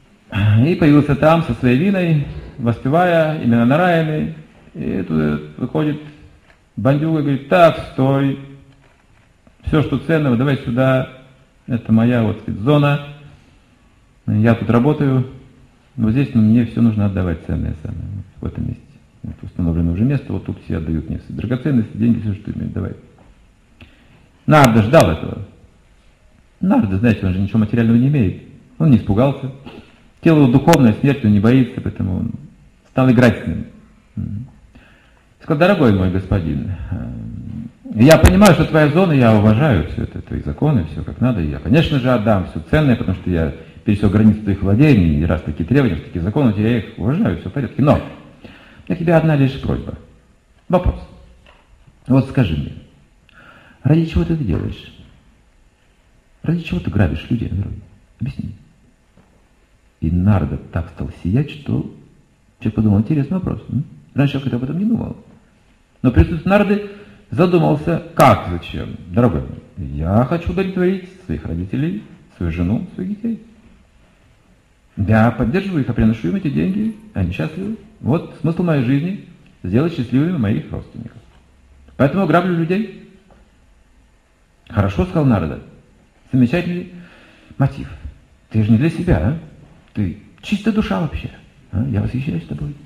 И появился там со своей виной, воспевая имена Нараяны. И тут выходит бандюга и говорит: так, стой, все, что ценного, давай сюда, это моя вот зона, я тут работаю, но здесь мне все нужно отдавать ценное самое, в этом месте. Вот установлено уже место, вот тут все отдают мне все драгоценности, деньги, все, что имеют, давай. Нарда ждал этого. Нарда, знаете, он же ничего материального не имеет, он не испугался. Тело его духовное, смерти он не боится, поэтому он стал играть с ним. Сказал: дорогой мой господин, я понимаю, что твоя зона, я уважаю все это, твои законы, все как надо, и я, конечно же, отдам все ценное, потому что я пересек границу твоих владений, и раз такие требования, такие законы, я их уважаю, все в порядке. Но у меня к тебе одна лишь просьба. Вопрос. Вот скажи мне, ради чего ты это делаешь? Ради чего ты грабишь людей на дороге? Объясни. И Нарда так стал сиять, что человек подумал: интересный вопрос. Раньше я как-то об этом не думал. Но присутствие Нарды задумался: как, зачем? Дорогой мой, я хочу удовлетворить своих родителей, свою жену, своих детей. Я поддерживаю их, я приношу им эти деньги, они счастливы. Вот смысл моей жизни — сделать счастливыми моих родственников. Поэтому граблю людей. Хорошо, сказал Нарда. Замечательный мотив. Ты же не для себя, а? Ты чистая душа вообще. А? Я восхищаюсь тобой.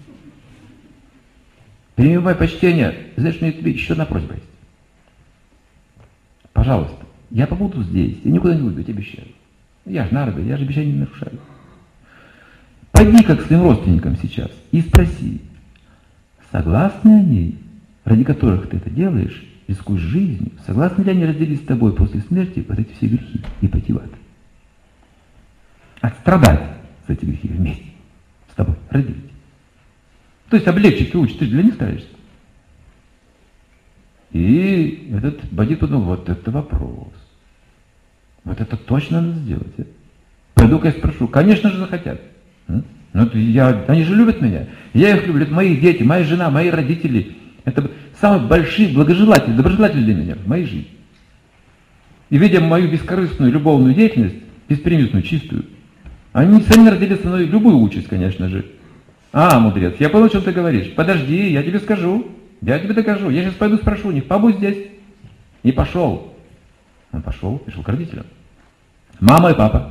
Прими мое почтение. Знаешь, мне тебе еще одна просьба есть. Пожалуйста, я побуду здесь, я никуда не уйду, я тебе обещаю. Я же Нарда, я же обещание не нарушаю. Пойди как к своим родственникам сейчас и спроси, согласны они, ради которых ты это делаешь, рискуешь жизнью, согласны ли они разделить с тобой после смерти вот эти все грехи и пойти в ад? Отстрадать за эти грехи вместе с тобой, разделить. То есть облегчить, ты учишь, ты для них стараешься. И этот бандит подумал: вот это вопрос. Вот это точно надо сделать. Пойду-ка я спрошу. Конечно же захотят. Ну, они же любят меня. Я их люблю. Это мои дети, моя жена, мои родители. Это самые большие благожелатели, доброжелатели для меня в моей жизни. И видя мою бескорыстную любовную деятельность, беспримесную, чистую, они сами родили со мной любую участь, конечно же. А, мудрец, я понял, о чем ты говоришь. Подожди, я тебе скажу. Я тебе докажу. Я сейчас пойду спрошу у них: побудь здесь. И пошел. Он пошел к родителям. Мама и папа,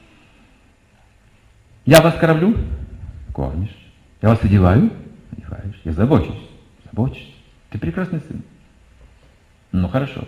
я вас кормлю? Кормишь. Я вас одеваю? Одеваешь. Я забочусь. Забочусь. Ты прекрасный сын. Ну, хорошо.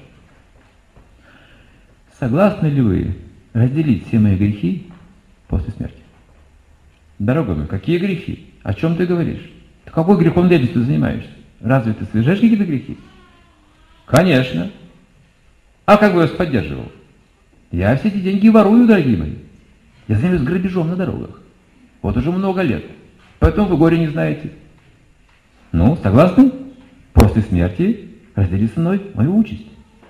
Согласны ли вы разделить все мои грехи после смерти? Дорогой мой, какие грехи? О чем ты говоришь? Ты какой грехом деятельностью занимаешься? Разве ты совершаешь какие-то грехи? Конечно. А как бы я вас поддерживал? Я все эти деньги ворую, дорогие мои. Я занимаюсь грабежом на дорогах. Вот уже много лет. Поэтому вы горе не знаете. Ну, согласны? После смерти разделить со мной мою участь.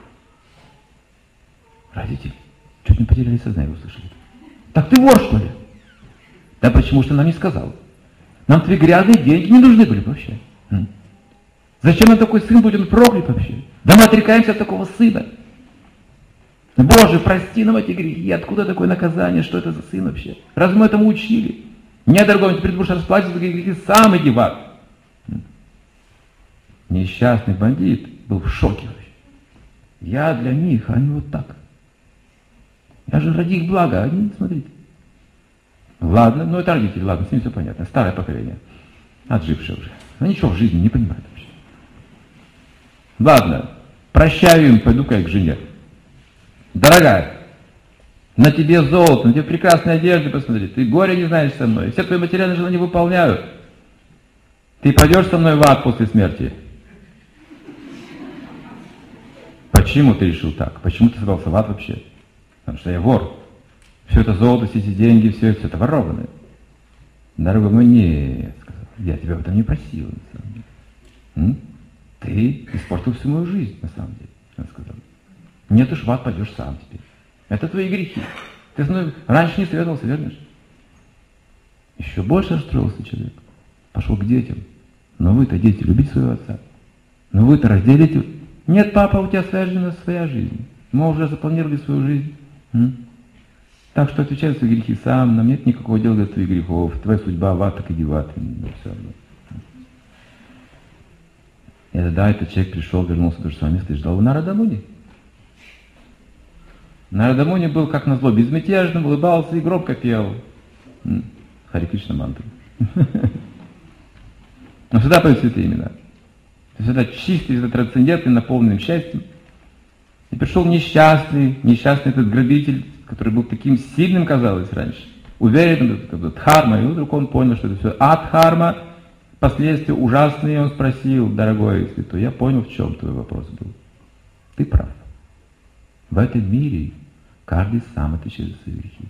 Родители чуть не потеряли сознание, услышали. Так ты вор, что ли? Да почему же ты нам не сказал? Нам твои грязные деньги не нужны были вообще. Зачем нам такой сын, будь он проклят вообще? Да мы отрекаемся от такого сына. Боже, прости нам эти грехи. Откуда такое наказание? Что это за сын вообще? Разве мы этому учили? Нет, дорогой, ты будешь расплачиваться за грехи, сам иди в ад. Несчастный бандит был в шоке вообще. Я для них, а они вот так. Я же ради их блага, они, смотрите. Ладно, ну это родители, ладно, с ним все понятно. Старое поколение, отжившее уже. Но ничего в жизни не понимают вообще. Ладно, прощаю им, пойду-ка я к жене. Дорогая, на тебе золото, на тебе прекрасные одежды, посмотри. Ты горе не знаешь со мной. Все твои материальные желания выполняю. Ты пойдешь со мной в ад после смерти. Почему ты решил так? Почему ты собрался в ад вообще? Потому что я вор. Все это золото, все эти деньги, все это ворованное. Дорогой мой, нет, сказал. Я тебя об этом не просил, на самом деле. Ты испортил всю мою жизнь, на самом деле, он сказал. Нет уж, в ад пойдешь сам теперь. Это твои грехи. Ты со мной раньше не связывался, верно же? Еще больше расстроился человек. Пошел к детям. Но вы-то, дети, любите своего отца. Но вы-то разделите. Нет, папа, у тебя своя жизнь. Мы уже запланировали свою жизнь. Так что отвечай за свои грехи сам, нам нет никакого дела до твоих грехов, твоя судьба в ад, так иди в ад. И да, этот человек пришел, вернулся в то же самое место и ждал у Нарада Муни. Нарада Муни был, как назло, безмятежным, улыбался и громко пел Харе Кришна мантру. Но всегда поют святые имена. Всегда чистый, всегда трансцендентный, наполненным счастьем. И пришел несчастный этот грабитель, который был таким сильным, казалось, раньше. Уверен, это был дхарма, и вдруг он понял, что это все адхарма, последствия ужасные. Он спросил: дорогой святой, я понял, в чем твой вопрос был. Ты прав. В этом мире каждый сам отвечает за свои грехи.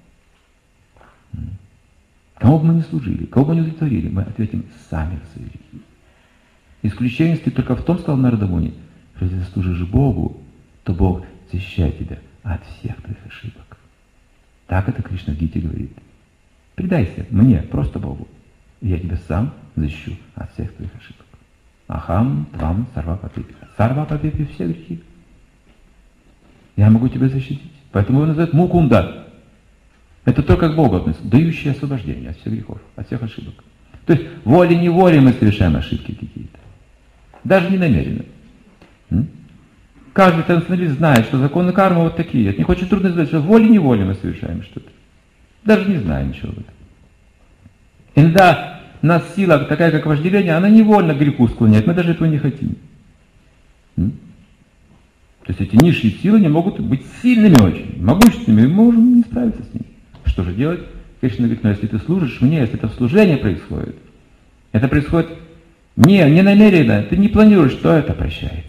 Кому бы мы ни служили, кого бы ни удовлетворили, мы ответим сами за свои грехи. Исключение стоит только в том, сказал Нарада Муни, что если ты служишь Богу, то Бог защищает тебя от всех твоих ошибок. Так это Кришна в Гите говорит. Предайся мне, просто Богу, и я тебя сам защищу от всех твоих ошибок. Ахам твам сарва папипи. Сарва папипи — все грехи. Я могу тебя защитить. Поэтому его называют Мукунда. Это то, как Богу относится, дающий освобождение от всех грехов, от всех ошибок. То есть волей-неволей мы совершаем ошибки какие-то. Даже не намеренно. Каждый трансценденталист знает, что законы кармы вот такие. Это не очень трудно сказать, что волей-неволей мы совершаем что-то. Даже не зная ничего об этом. Иногда нас сила такая, как вожделение, она невольно к греху склоняет. Мы даже этого не хотим. То есть эти низшие силы не могут быть сильными очень, могущественными, мы можем не справиться с ними. Что же делать? Кришна говорит: но если ты служишь мне, если это в служении происходит, это происходит не намеренно, ты не планируешь, что это прощается.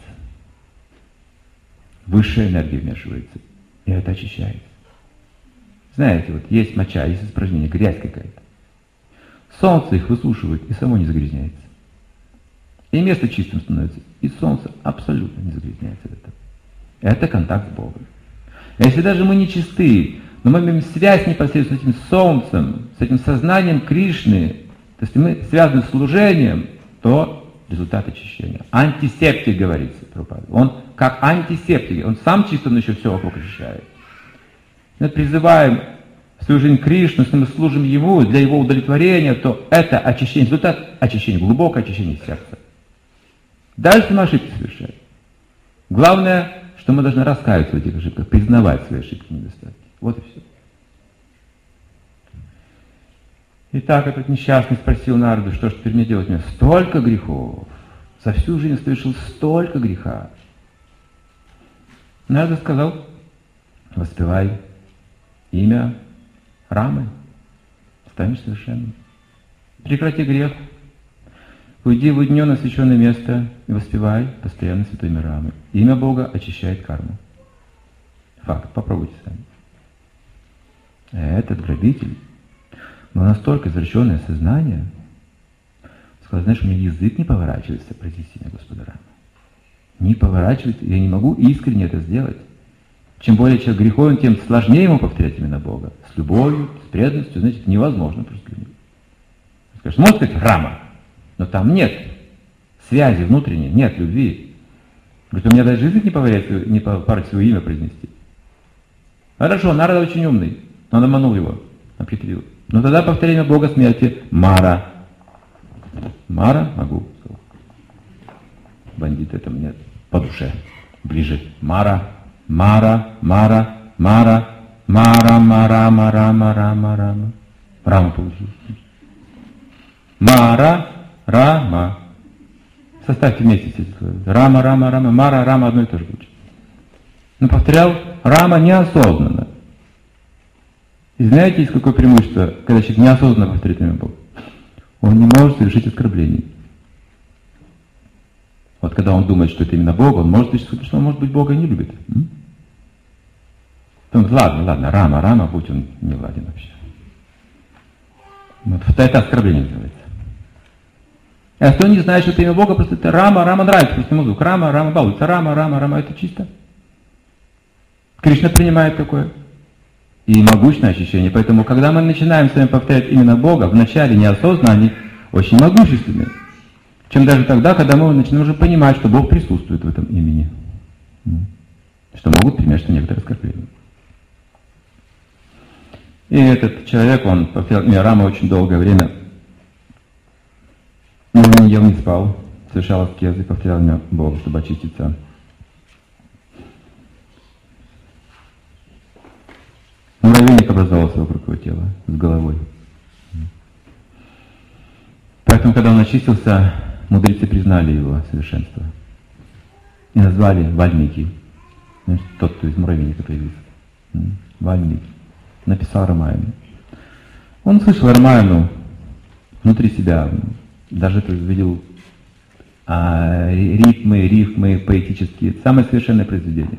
Высшая энергия вмешивается, и это очищается. Знаете, вот есть моча, есть испражнение, грязь какая-то. Солнце их высушивает и само не загрязняется. И место чистым становится, и солнце абсолютно не загрязняется от этого. Это контакт с Богом. Если даже мы не чисты, но мы имеем связь непосредственно с этим солнцем, с этим сознанием Кришны, то есть мы связаны с служением, то результат очищения. Антисептик, говорится, Прабхупада. Он как антисептик, он сам чисто, но еще все вокруг очищает. Мы призываем в свою жизнь Кришну, если мы служим Ему для Его удовлетворения, то это очищение, результат очищения, глубокое очищение сердца. Даже если мы ошибки совершаем. Главное, что мы должны раскаяться в этих ошибках, признавать свои ошибки и недостатки. Вот и все. Итак, этот несчастный спросил Нарду: что ж теперь мне делать? У меня столько грехов. За всю жизнь совершил столько греха. Нарда сказал: воспевай имя Рамы, станешь совершенным. Прекрати грех, уйди в уединенное освященное место и воспевай постоянно святое имя Рамы. Имя Бога очищает карму. Факт, попробуйте сами. Этот грабитель, но настолько извращенное сознание, сказал: знаешь, у меня язык не поворачивается произнести имя Господа Рамы. Не поворачивается, я не могу искренне это сделать. Чем более человек греховен, тем сложнее ему повторять именно Бога. С любовью, с преданностью, значит, невозможно просто для него. Скажешь, можно сказать Рама, но там нет связи внутренней, нет любви. Говорит: у меня даже язык не поворачивается свое имя произнести. Хорошо, Нарада очень умный, но он обманул его, обхитрил. Но тогда повторение Бога смерти Мара. Мара могу. Бандит это мне по душе, ближе. Мара, Мара, Мара, Мара, Мара, Мара, Мара, Мара, Мара. Рама получилось. Мара, Рама. Составьте вместе все эти слова. Рама, Рама, Рама, Мара, Рама одно и то же будет. Но повторял Рама неосознанно. И знаете, есть какое преимущество, когда человек неосознанно повторяет имя Бога? Он не может совершить оскорблений. Вот когда он думает, что это именно Бог, он может сказать, что он, может быть, Бога не любит. Он говорит: ладно, Рама, будь он не ладен вообще. Вот это оскорбление называется. А если он не знает, что это имя Бога, просто это Рама нравится, просто ему звук. Рама балуется, Рама, это чисто. Кришна принимает такое. И могущественное ощущение. Поэтому, когда мы начинаем с вами повторять именно Бога, вначале неосознанно они очень могущественны. Чем даже тогда, когда мы начинаем уже понимать, что Бог присутствует в этом имени. Что могут примешивать некоторые оскорбления. И этот человек, он повторял имя Рама очень долгое время. Он не ел, не спал, совершал аскезы, повторял имя Бога, чтобы очиститься. Муравейник образовался вокруг его тела, с головой. Поэтому, когда он очистился, мудрецы признали его совершенство. И назвали Вальмики. Тот, кто из муравейника появился. Вальмики. Написал Рамаяну. Он слышал Рамаяну внутри себя. Даже это видел рифмы поэтические. Самое совершенное произведение.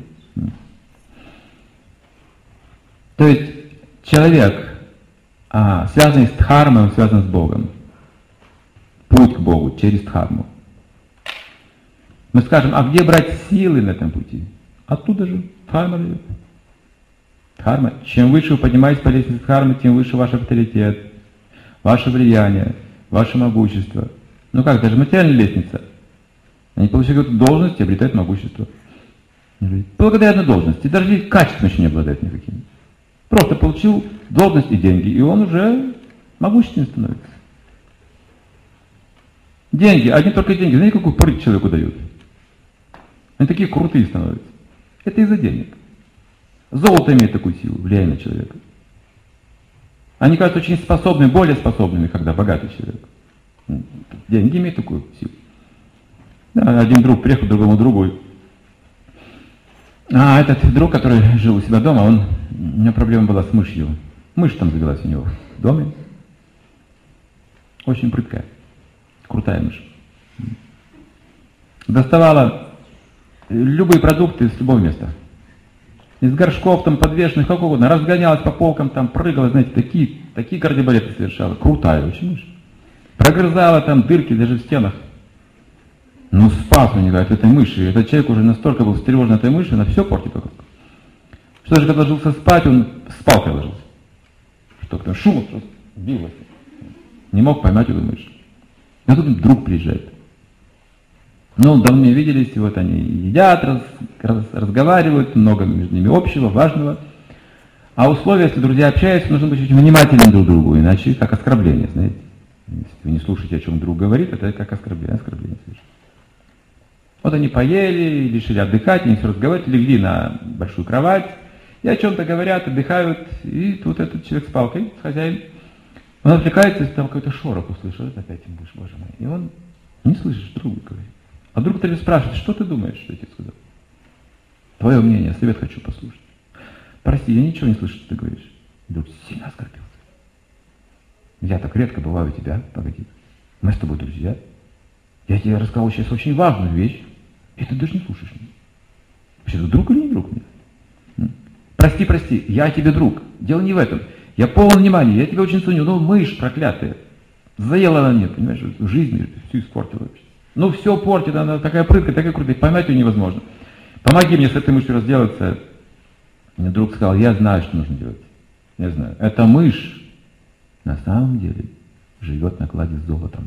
То есть человек, связанный с дхармой, он связан с Богом. Путь к Богу через дхарму. Мы скажем, а где брать силы на этом пути? Оттуда же дхарма живет. Дхарма. Чем выше вы поднимаетесь по лестнице дхармы, тем выше ваш авторитет, ваше влияние, ваше могущество. Ну как, даже материальная лестница. Они получают какую-то должность и обретают могущество. Благодаря одной должности. Даже качественно еще не обладает никаким. Просто получил должность и деньги, и он уже могущественным становится. Деньги, одни только деньги. Знаете, какую прыть человеку дают? Они такие крутые становятся. Это из-за денег. Золото имеет такую силу, влияет на человека. Они кажутся очень способными, более способными, когда богатый человек. Деньги имеют такую силу. Да, один друг приехал к другому другу. А этот друг, который жил у себя дома, у него проблема была с мышью. Мышь там завелась у него в доме. Очень прыткая. Крутая мышь. Доставала любые продукты с любого места. Из горшков там подвешенных, как угодно. Разгонялась по полкам, там прыгала, знаете, такие кардиобалеты совершала. Крутая очень мышь. Прогрызала там дырки даже в стенах. Ну спас мне, говорит, этой мыши. Этот человек уже настолько был встревожен этой мышью, она все портит вокруг. Что же, когда ложился спать, он с палкой ложился. Что там шум, билось. Не мог поймать эту мышь. А тут друг приезжает. Ну, давно не виделись, и вот они едят, разговаривают, много между ними общего, важного. А условия, если друзья общаются, нужно быть очень внимательным друг к другу, иначе как оскорбление, знаете. Если вы не слушаете, о чем друг говорит, это как оскорбление совершенно. Вот они поели, решили отдыхать, не все разговаривать, легли на большую кровать, и о чем-то говорят, отдыхают, и тут этот человек с палкой, хозяин, он отвлекается, там какой-то шорох услышал, это опять им будешь, боже мой, и он не слышит, другу говорит. А друг тогда спрашивает, что ты думаешь, что я тебе сказал? Твое мнение, совет хочу послушать. Прости, я ничего не слышу, что ты говоришь. И друг сильно оскорбился. Я так редко бываю у тебя, погоди, мы с тобой друзья. Я тебе рассказал сейчас очень важную вещь, и ты даже не слушаешь меня. Вообще, ты друг или не друг мне? Прости, я тебе друг. Дело не в этом. Я полон внимания, я тебя очень ценю, но мышь проклятая. Заела она мне, понимаешь, жизнь всю испортила вообще. Ну все портит, она такая прыткая, такая крутая, поймать ее невозможно. Помоги мне с этой мышью разделаться. Мне друг сказал, я знаю, что нужно делать. Я знаю. Эта мышь на самом деле живет на кладе с золотом.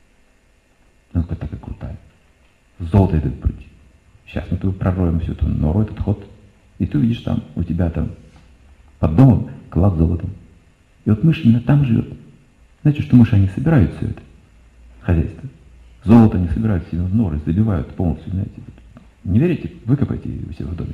Она такая крутая. Золото этот прыть. Сейчас мы тут пророем всю эту нору, этот ход. И ты увидишь там, у тебя там под домом клад с золотом. И вот мышь именно там живет. Знаете, что мыши, они собирают все это хозяйство. Золото они собирают себе в норы, забивают полностью, знаете. Не верите? Выкопайте у себя в доме.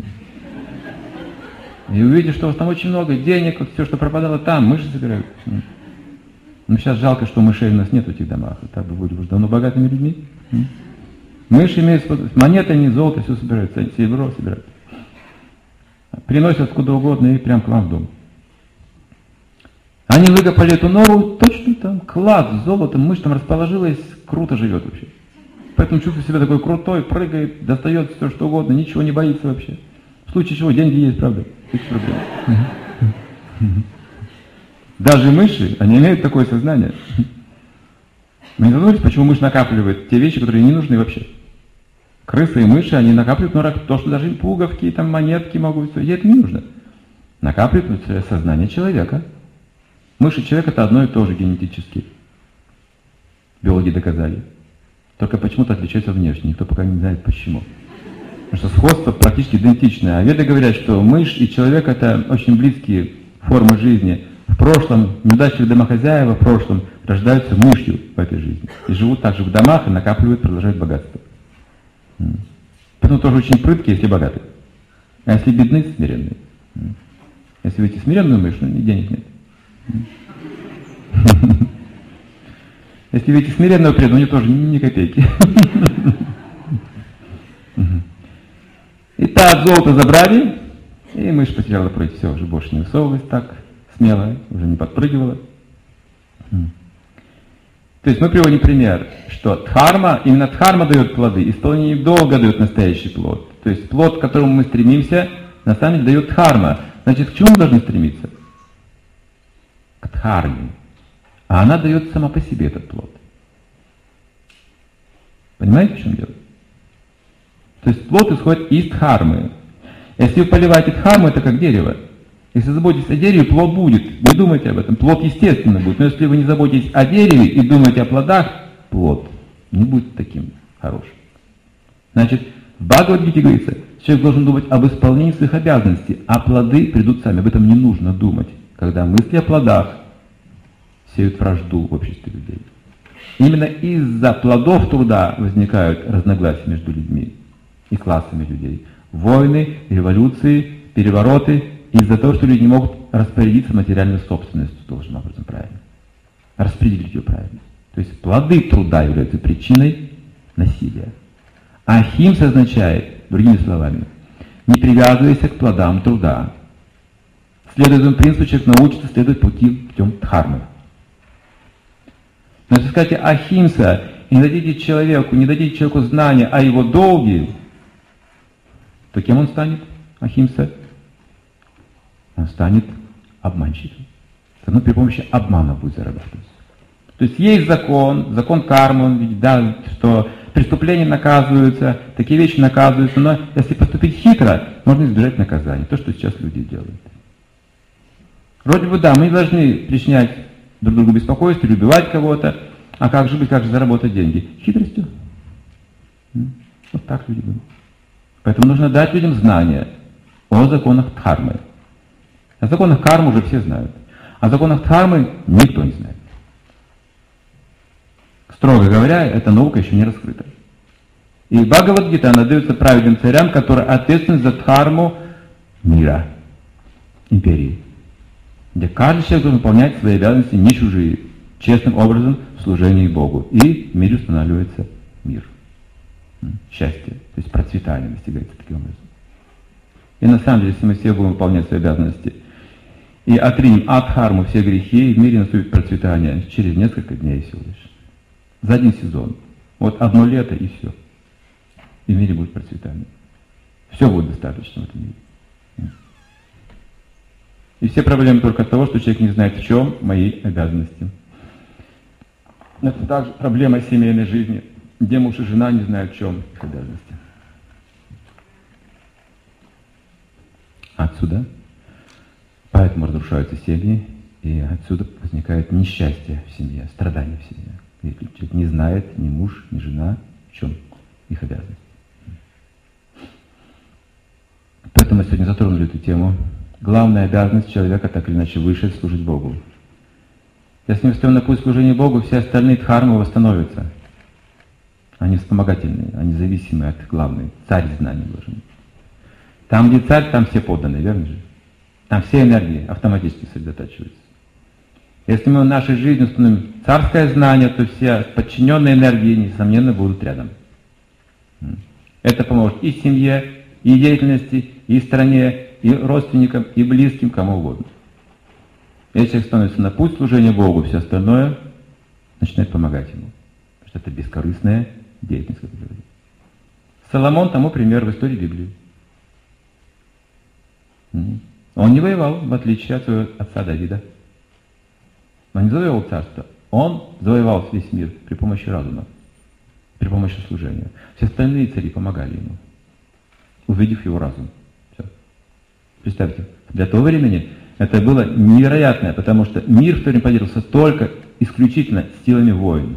И увидите, что у вас там очень много денег, вот все, что пропадало там, мыши собирают. Но сейчас жалко, что мышей у нас нет в этих домах. Так бы были уже давно богатыми людьми. Мыши имеют монеты, они золото, все собирают, серебро собирают. Приносят куда угодно и прям к вам в дом. Они выкопали эту нору, точно там клад с золотом, мышь там расположилась, круто живет вообще. Поэтому чувствует себя такой крутой, прыгает, достает все что угодно, ничего не боится вообще. В случае чего деньги есть, правда. Даже мыши, они имеют такое сознание. Вы не задумывались, почему мышь накапливает те вещи, которые не нужны вообще? Крысы и мыши, они накапливают в норах то, что даже пуговки, там монетки могут, ей это не нужно. Накапливают сознание человека. Мышь и человек это одно и то же генетически. Биологи доказали. Только почему-то отличаются внешне, никто пока не знает почему. Потому что сходство практически идентичное. А веды говорят, что мышь и человек это очень близкие формы жизни. в прошлом, неудачливые домохозяева в прошлом рождаются мышью в этой жизни. И живут также в домах и накапливают, продолжают богатство. Поэтому тоже очень прыткие, если богаты. А если бедны, смиренные. Если вы эти смиренную мышь, ну, денег нет. Если видите смиренного преданного, у него тоже ни копейки. Итак, золото забрали, и мышь потеряла прыть. Все, уже больше не высовывалась так смело, уже не подпрыгивала. То есть мы приводим пример, что дхарма, именно дхарма дает плоды, исполнение долга дает настоящий плод. То есть плод, к которому мы стремимся, на самом деле дает дхарма. Значит, к чему мы должны стремиться? К дхарме. А она дает сама по себе этот плод. Понимаете, в чем дело? То есть плод исходит из дхармы. Если вы поливаете дхарму, это как дерево. Если заботитесь о дереве, плод будет. Не думайте об этом. Плод естественно будет. Но если вы не заботитесь о дереве и думаете о плодах, плод не будет таким хорошим. Значит, в Бхагавад-гите говорится, человек должен думать об исполнении своих обязанностей, а плоды придут сами. Об этом не нужно думать. Когда мысли о плодах сеют вражду в обществе людей. Именно из-за плодов труда возникают разногласия между людьми и классами людей. Войны, революции, перевороты из-за того, что люди не могут распорядиться материальной собственностью должным образом правильно. Распределить ее правильно. То есть плоды труда являются причиной насилия. Ахимса означает, другими словами, не привязывайся к плодам труда. Следуя этому принципу, человек научится следовать путем дхармы. Но если скажете ахимса и не дадите человеку знания о его долге, то кем он станет, ахимса? Он станет обманщиком. Все равно при помощи обмана будет зарабатывать. То есть закон кармы, он видит, да, что преступления наказываются, такие вещи наказываются, но если поступить хитро, можно избежать наказания. То, что сейчас люди делают. Вроде бы да, мы не должны причинять друг другу беспокойство или убивать кого-то, а как же быть, как же заработать деньги? Хитростью. Вот так люди думают. Поэтому нужно дать людям знания о законах дхармы. О законах кармы уже все знают. О законах дхармы никто не знает. Строго говоря, эта наука еще не раскрыта. И Бхагавад-гита, она дается праведным царям, которые ответственны за дхарму мира, империи, где каждый человек должен выполнять свои обязанности не чужие, честным образом в служении Богу. И в мире устанавливается мир. Счастье, то есть процветание достигается таким образом. И на самом деле, если мы все будем выполнять свои обязанности и отринем от дхармы все грехи, в мире наступит процветание через несколько дней всего лишь. За один сезон. Вот одно лето и все. И в мире будет процветание. Все будет достаточно в этом мире. И все проблемы только от того, что человек не знает, в чем мои обязанности. Это также проблема семейной жизни, где муж и жена не знают, в чем их обязанности. Отсюда, поэтому разрушаются семьи, и отсюда возникает несчастье в семье, страдания в семье. Если человек не знает, ни муж, ни жена, в чем их обязанность. Поэтому мы сегодня затронули эту тему. Главная обязанность человека, так или иначе, выше — служить Богу. Если мы встаем на путь служения Богу, все остальные дхармы восстановятся. Они вспомогательные, они зависимы от главной. Царь знаний должен быть. Там, где царь, там все подданные, верно же? Там все энергии автоматически сосредотачиваются. Если мы в нашей жизни установим царское знание, то все подчиненные энергии, несомненно, будут рядом. Это поможет и семье, и деятельности, и стране, и родственникам, и близким, кому угодно. Если человек становится на путь служения Богу, все остальное начинает помогать ему. Потому что это бескорыстная деятельность, как говорится. Соломон тому пример в истории Библии. Он не воевал, в отличие от своего отца Давида. Он не завоевал царство. Он завоевал весь мир при помощи разума, при помощи служения. Все остальные цари помогали ему, увидев его разум. Все. Представьте, для того времени это было невероятное, потому что мир в то время поддерживался только исключительно силами воин.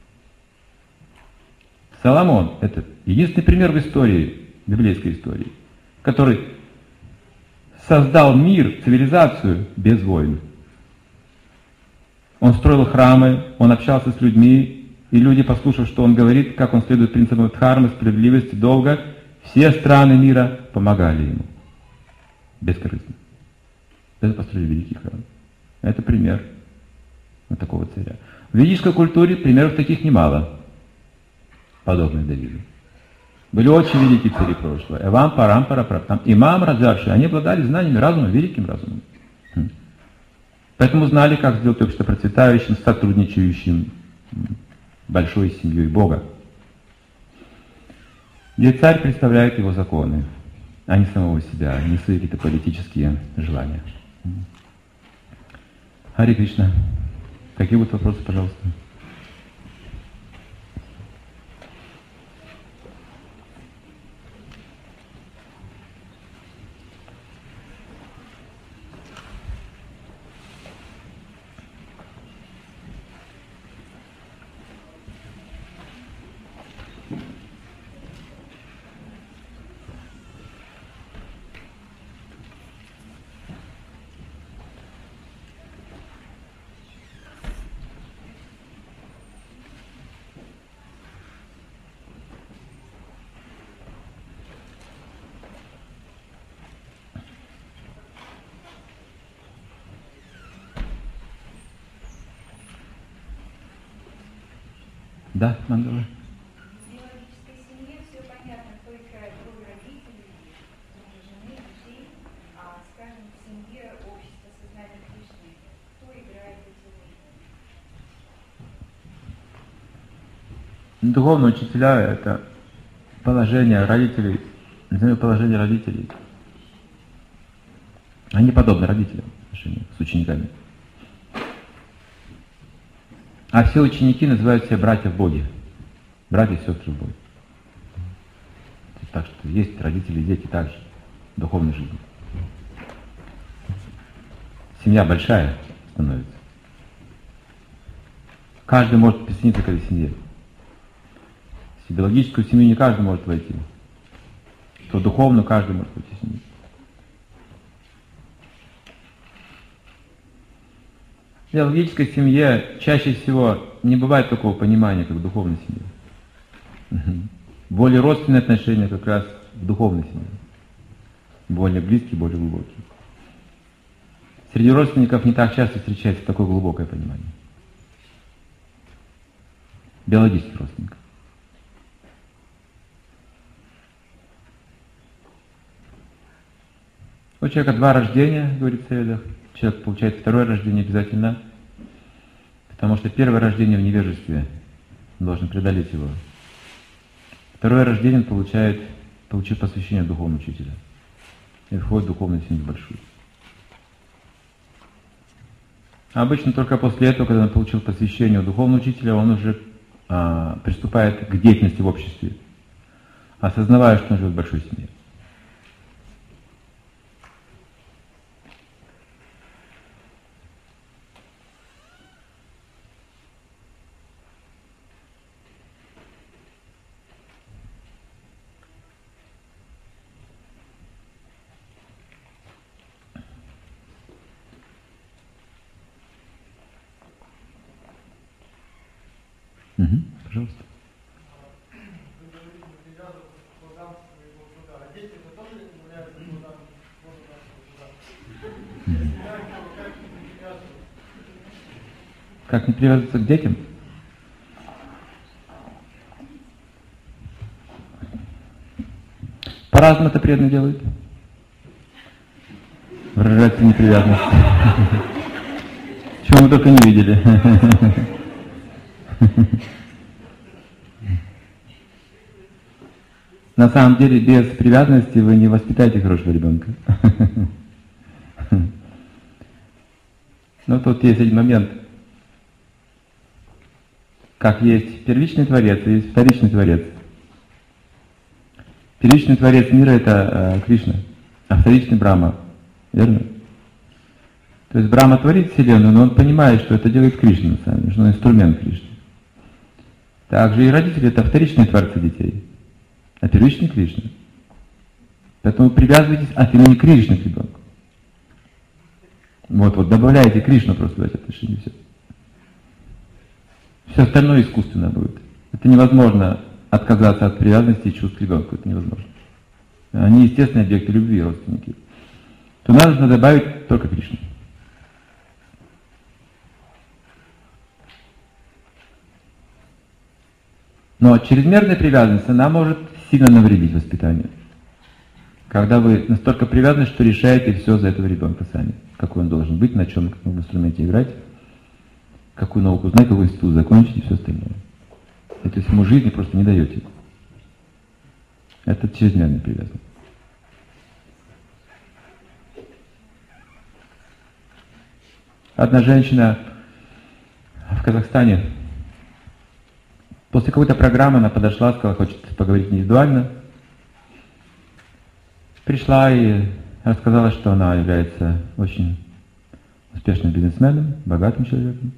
Соломон — это единственный пример в истории, библейской истории, который создал мир, цивилизацию без войн. Он строил храмы, он общался с людьми, и люди, послушав, что он говорит, как он следует принципам дхармы, справедливости, долга, все страны мира помогали ему. Бескорыстно. Это построили великий храм. Это пример вот такого царя. В ведической культуре примеров таких немало, подобных Давиду. Были очень великие цари прошлого. Эвам, Парампара, там имам, Раджарши, они обладали знаниями разума, великим разумом. Поэтому знали, как сделать общество процветающим, сотрудничающим, большой семьей Бога. Где царь представляет его законы, а не самого себя, не свои какие-то политические желания. Харе Кришна. Какие будут вопросы, пожалуйста? Да, Мангала. В биологической семье все понятно, кто играет роль родителей, жены, детей, а, скажем, в семье общества сознания Кришны, кто играет эти роли? Духовные учителя — это положение родителей, положение родителей. Они подобны родителям в отношении с учениками. А все ученики называют себя братья в Боге. Братья и сестры в Боге. Так что есть родители и дети также в духовной жизни. Семья большая становится. Каждый может присоединиться к этой семье. В биологическую семью не каждый может войти. То духовную каждый может войти в семью. В биологической семье чаще всего не бывает такого понимания, как в духовной семье. Более родственные отношения как раз в духовной семье. Более близкие, более глубокие. Среди родственников не так часто встречается такое глубокое понимание. Биологических родственников. У человека 2 рождения, говорится в Ведах. Человек получает 2-е рождение обязательно, потому что 1-е рождение в невежестве, он должен преодолеть его. 2-е рождение он получив посвящение духовного учителя. И входит в духовную семью большую. А обычно только после этого, когда он получил посвящение у духовного учителя, он уже приступает к деятельности в обществе, осознавая, что он живет в большой семье. Пожалуйста. Вы говорите, привязываться к плодам своего труда. А дети это тоже являются плодами труда? Как не привязываться к детям? По-разному это преданные делают. Выражается непривязанность. Чего мы только не видели. На самом деле, без привязанности вы не воспитаете хорошего ребенка. Но тут есть один момент. Как есть первичный Творец и есть вторичный Творец. Первичный Творец мира — это Кришна, а вторичный — Брахма. Верно? То есть Брахма творит Вселенную, но он понимает, что это делает Кришна, на самом деле, что он инструмент Кришны. Также и родители — это вторичные творцы детей, а первичный Кришна. Поэтому привязывайтесь от имени Кришны к ребенку. Вот, добавляйте Кришну просто в эти отношения, все. Все остальное искусственно будет. Это невозможно отказаться от привязанности и чувств к ребенку. Это невозможно. Они естественные объекты любви, родственники. Туда нужно добавить только Кришну. Но чрезмерная привязанность, она может сильно навредить воспитанию. Когда вы настолько привязаны, что решаете все за этого ребенка сами. Какой он должен быть, на чем, каком инструменте играть, какую науку знать, какой институт закончить и все остальное. И то есть ему жизни просто не даете. Это чрезмерная привязанность. Одна женщина в Казахстане после какой-то программы она подошла, сказала, хочет поговорить индивидуально. Пришла и рассказала, что она является очень успешным бизнесменом, богатым человеком.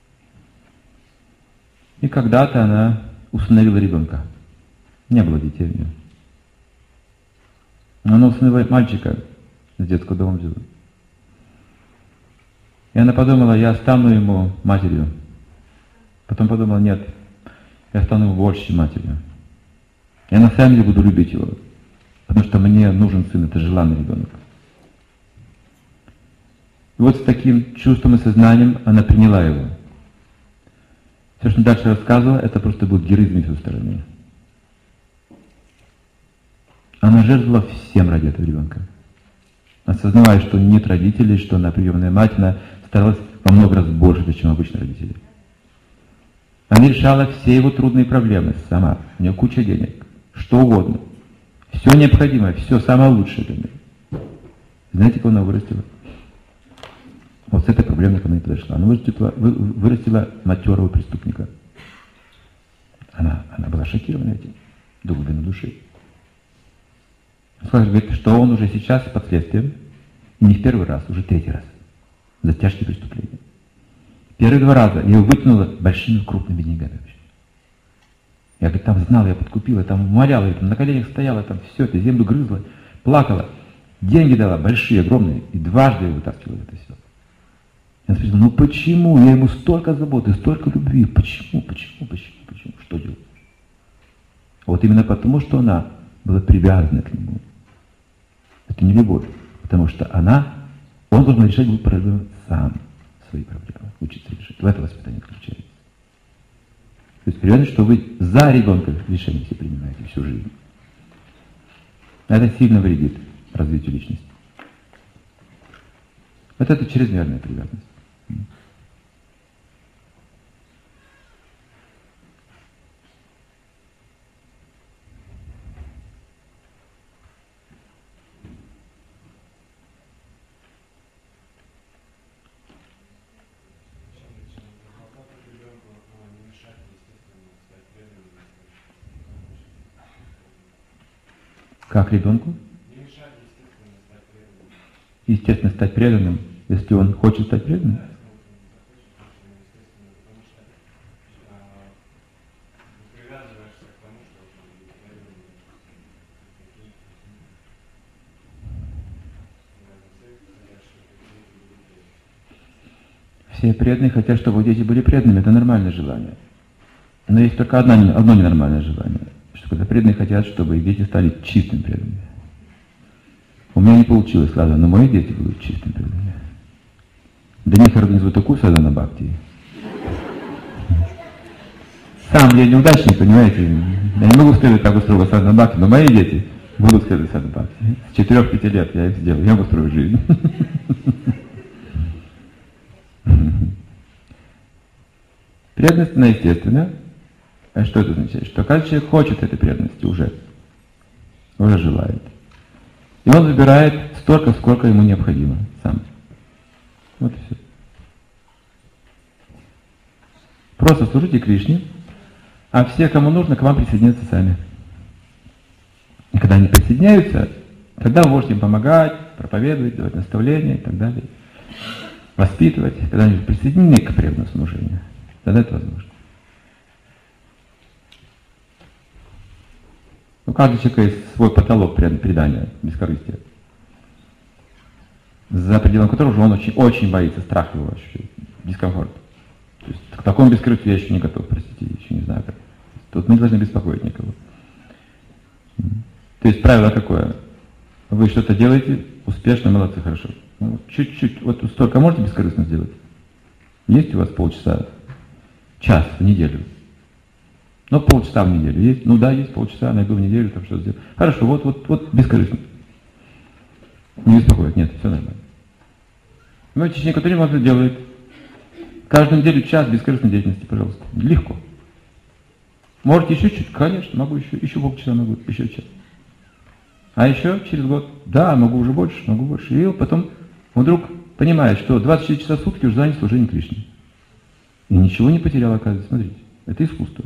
И когда-то она усыновила ребенка. Не было детей у нее. Она усыновила мальчика, с детского дома взяла. И она подумала, я стану ему матерью. Потом подумала, нет, я стану ему больше, чем матерью. Я на самом деле буду любить его. Потому что мне нужен сын, это желанный ребенок. И вот с таким чувством и сознанием она приняла его. Все, что дальше рассказывала, это просто был героизм с ее стороны. Она жертвовала всем ради этого ребенка. Осознавая, что нет родителей, что она приемная мать, она старалась во много раз больше, чем обычные родители. Она решала все его трудные проблемы сама. У нее куча денег, что угодно. Все необходимое, все самое лучшее для нее. Знаете, кого она вырастила? Вот с этой проблемой она и подошла. Она вырастила матерого преступника. Она была шокирована этим до глубины души. Она говорит, что он уже сейчас под следствием, и не в первый раз, уже третий раз, за тяжкие преступления. Первые 2 раза я его вытянула большими крупными деньгами. Я, говорит, там знала, я подкупила, там умоляла, я там на коленях стояла, там все это, землю грызла, плакала. Деньги дала, большие, огромные, и дважды я вытаскивала это все. Я спросила, ну почему? Я ему столько заботы, столько любви. Почему? Что делать? Вот именно потому, что она была привязана к нему. Это не любовь, потому что он должен решать проблемы сам, свои проблемы, учиться решать. В это воспитание заключается. То есть привязанность, что вы за ребенка решения все принимаете всю жизнь. Это сильно вредит развитию личности. Вот это чрезмерная привязанность. Как ребенку? Естественно, стать преданным, если он хочет стать преданным. Все преданные хотят, чтобы дети были преданными. Это нормальное желание. Но есть только одно ненормальное желание. Что когда преданные хотят, чтобы их дети стали чистыми преданными. У меня не получилось, ладно, но мои дети будут чистыми преданными. Для них организую такую садхана бхакти. Сам я неудачник, понимаете? Я не могу следовать так устрою садхана бхакти, но мои дети будут следовать садхана бхакти. С 4-5 лет я их сделаю, я устрою жизнь. Преданность, она естественна. А что это означает? Что каждый человек хочет этой преданности уже желает. И он выбирает столько, сколько ему необходимо сам. Вот и все. Просто служите Кришне, а все, кому нужно, к вам присоединятся сами. И когда они присоединяются, тогда вы можете им помогать, проповедовать, давать наставления и так далее. Воспитывать, когда они присоединены к преданному служению. Тогда это возможно. У каждого человека есть свой потолок предания, бескорыстия, за пределом которого же он очень боится, страх его ощущает, дискомфорт. То есть к такому бескорыстию я еще не готов, простите, еще не знаю как. Тут мы не должны беспокоить никого. То есть правило какое? Вы что-то делаете, успешно, молодцы, хорошо. Ну, чуть-чуть, вот столько можете бескорыстно сделать? Есть у вас полчаса, час в неделю? Ну, полчаса в неделю есть? Ну да, есть полчаса, найду в неделю, там что-то сделаю. Хорошо, вот бескорыстно. Не беспокоит, нет, все нормально. Ну, в течение которого он это делает. Каждую неделю час бескорыстной деятельности, пожалуйста. Легко. Можете еще чуть? Конечно, могу еще полчаса могу, еще час. А еще через год, да, могу уже больше, могу больше. И потом он вдруг понимает, что 24 часа в сутки уже занят служением Кришне. И ничего не потерял, оказывается, смотрите. Это искусство.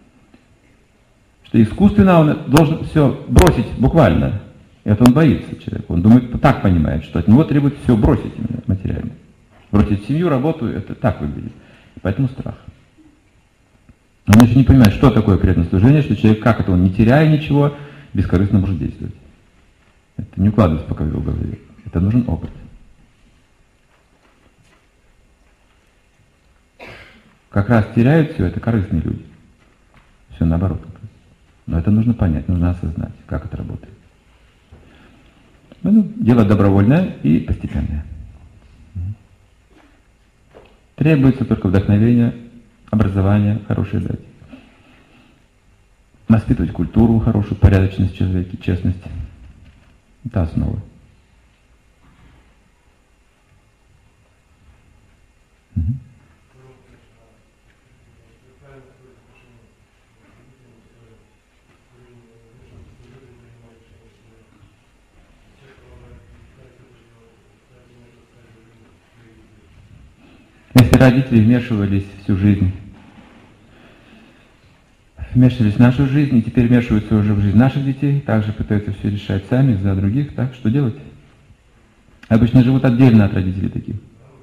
Что искусственно он должен все бросить буквально. Это он боится человек. Он думает, так понимает, что от него требует все бросить именно материально. Бросить семью, работу, это так выглядит. Поэтому страх. Он еще не понимает, что такое преданное служение, что человек, как это он, не теряя ничего, бескорыстно может действовать. Это не укладывается пока в его голове. Это нужен опыт. Как раз теряют все, это корыстные люди. Все наоборот. Но это нужно понять, нужно осознать, как это работает. Ну, дело добровольное и постепенное. Требуется только вдохновение, образование, хорошее дать. Воспитывать культуру, хорошую порядочность в человеке, честность. Это основа. Если родители вмешивались всю жизнь, вмешивались в нашу жизнь и теперь вмешиваются уже в жизнь наших детей, также пытаются все решать сами за других, так что делать? Обычно живут отдельно от родителей таких.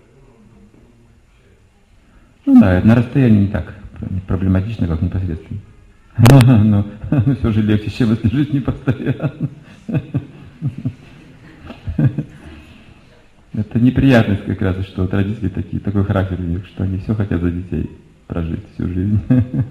Ну да, это на расстоянии не так проблематично, как непосредственно. Но все же легче, чем если жить не постоянно. Это неприятность как раз, что вот родители такой характер у них, что они все хотят за детей прожить всю жизнь.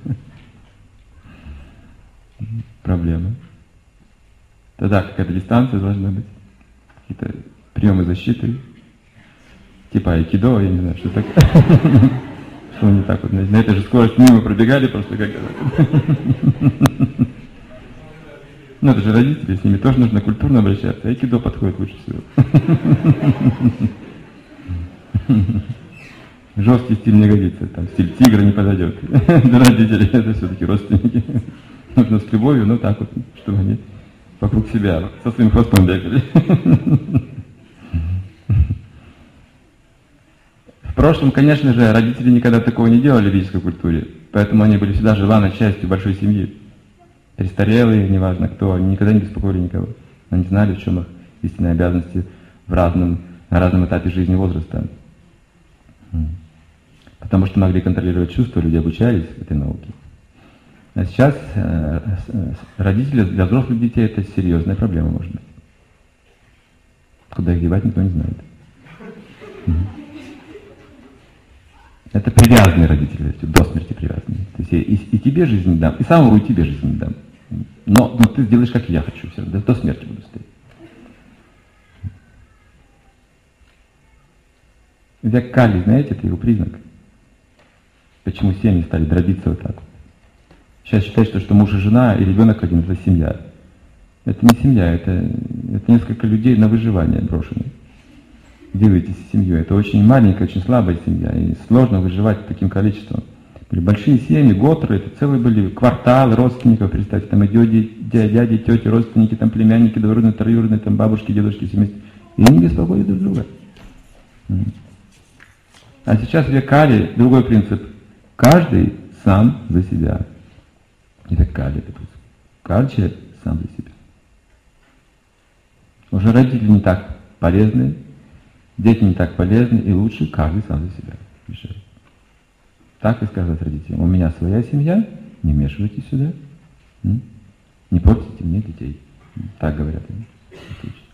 Проблема. Тогда какая-то дистанция должна быть, какие-то приемы защиты, типа айкидо, я не знаю, что такое. Что они так вот на этой же скорости мимо пробегали просто как-то. Ну, это же родители, с ними тоже нужно культурно обращаться. Айкидо подходит лучше всего. Жесткий стиль не годится, там стиль тигра не подойдет. Для родителей это все-таки родственники. Нужно с любовью, но так вот, чтобы они вокруг себя со своим хвостом бегали. В прошлом, конечно же, родители никогда такого не делали в ведической культуре, поэтому они были всегда желанной частью большой семьи. Престарелые, неважно кто, они никогда не беспокоили никого. Они знали, в чем их истинные обязанности на разном этапе жизни и возраста. Потому что могли контролировать чувства, люди обучались этой науке. А сейчас родители для взрослых детей это серьезная проблема, может быть. Куда их девать, никто не знает. Это привязанные родители, до смерти привязанные. То есть и тебе жизнь не дам, и самому тебе жизнь не дам. Но ты сделаешь, как я хочу, все, до смерти буду стоять. Век Кали, знаете, это его признак. Почему семьи стали дробиться вот так вот. Сейчас считается, что муж и жена и ребенок один – это семья. Это не семья, это несколько людей на выживание брошенные. Делаете семью. Это очень маленькая, очень слабая семья, и сложно выживать таким количеством. Были большие семьи, готры, это целые были кварталы родственников, представьте, там и дяди, тети, родственники, там племянники, двоюродные, троюродные, там бабушки, дедушки, все вместе. И они беспокоят друг друга. А сейчас в век Кали другой принцип. Каждый сам за себя. Это Кали, это принцип. Каждый человек сам за себя. Уже родители не так полезны, дети не так полезны, и лучше каждый сам за себя решает. Так и сказать родителям. У меня своя семья, не вмешивайтесь сюда, не портите мне детей. Так говорят они.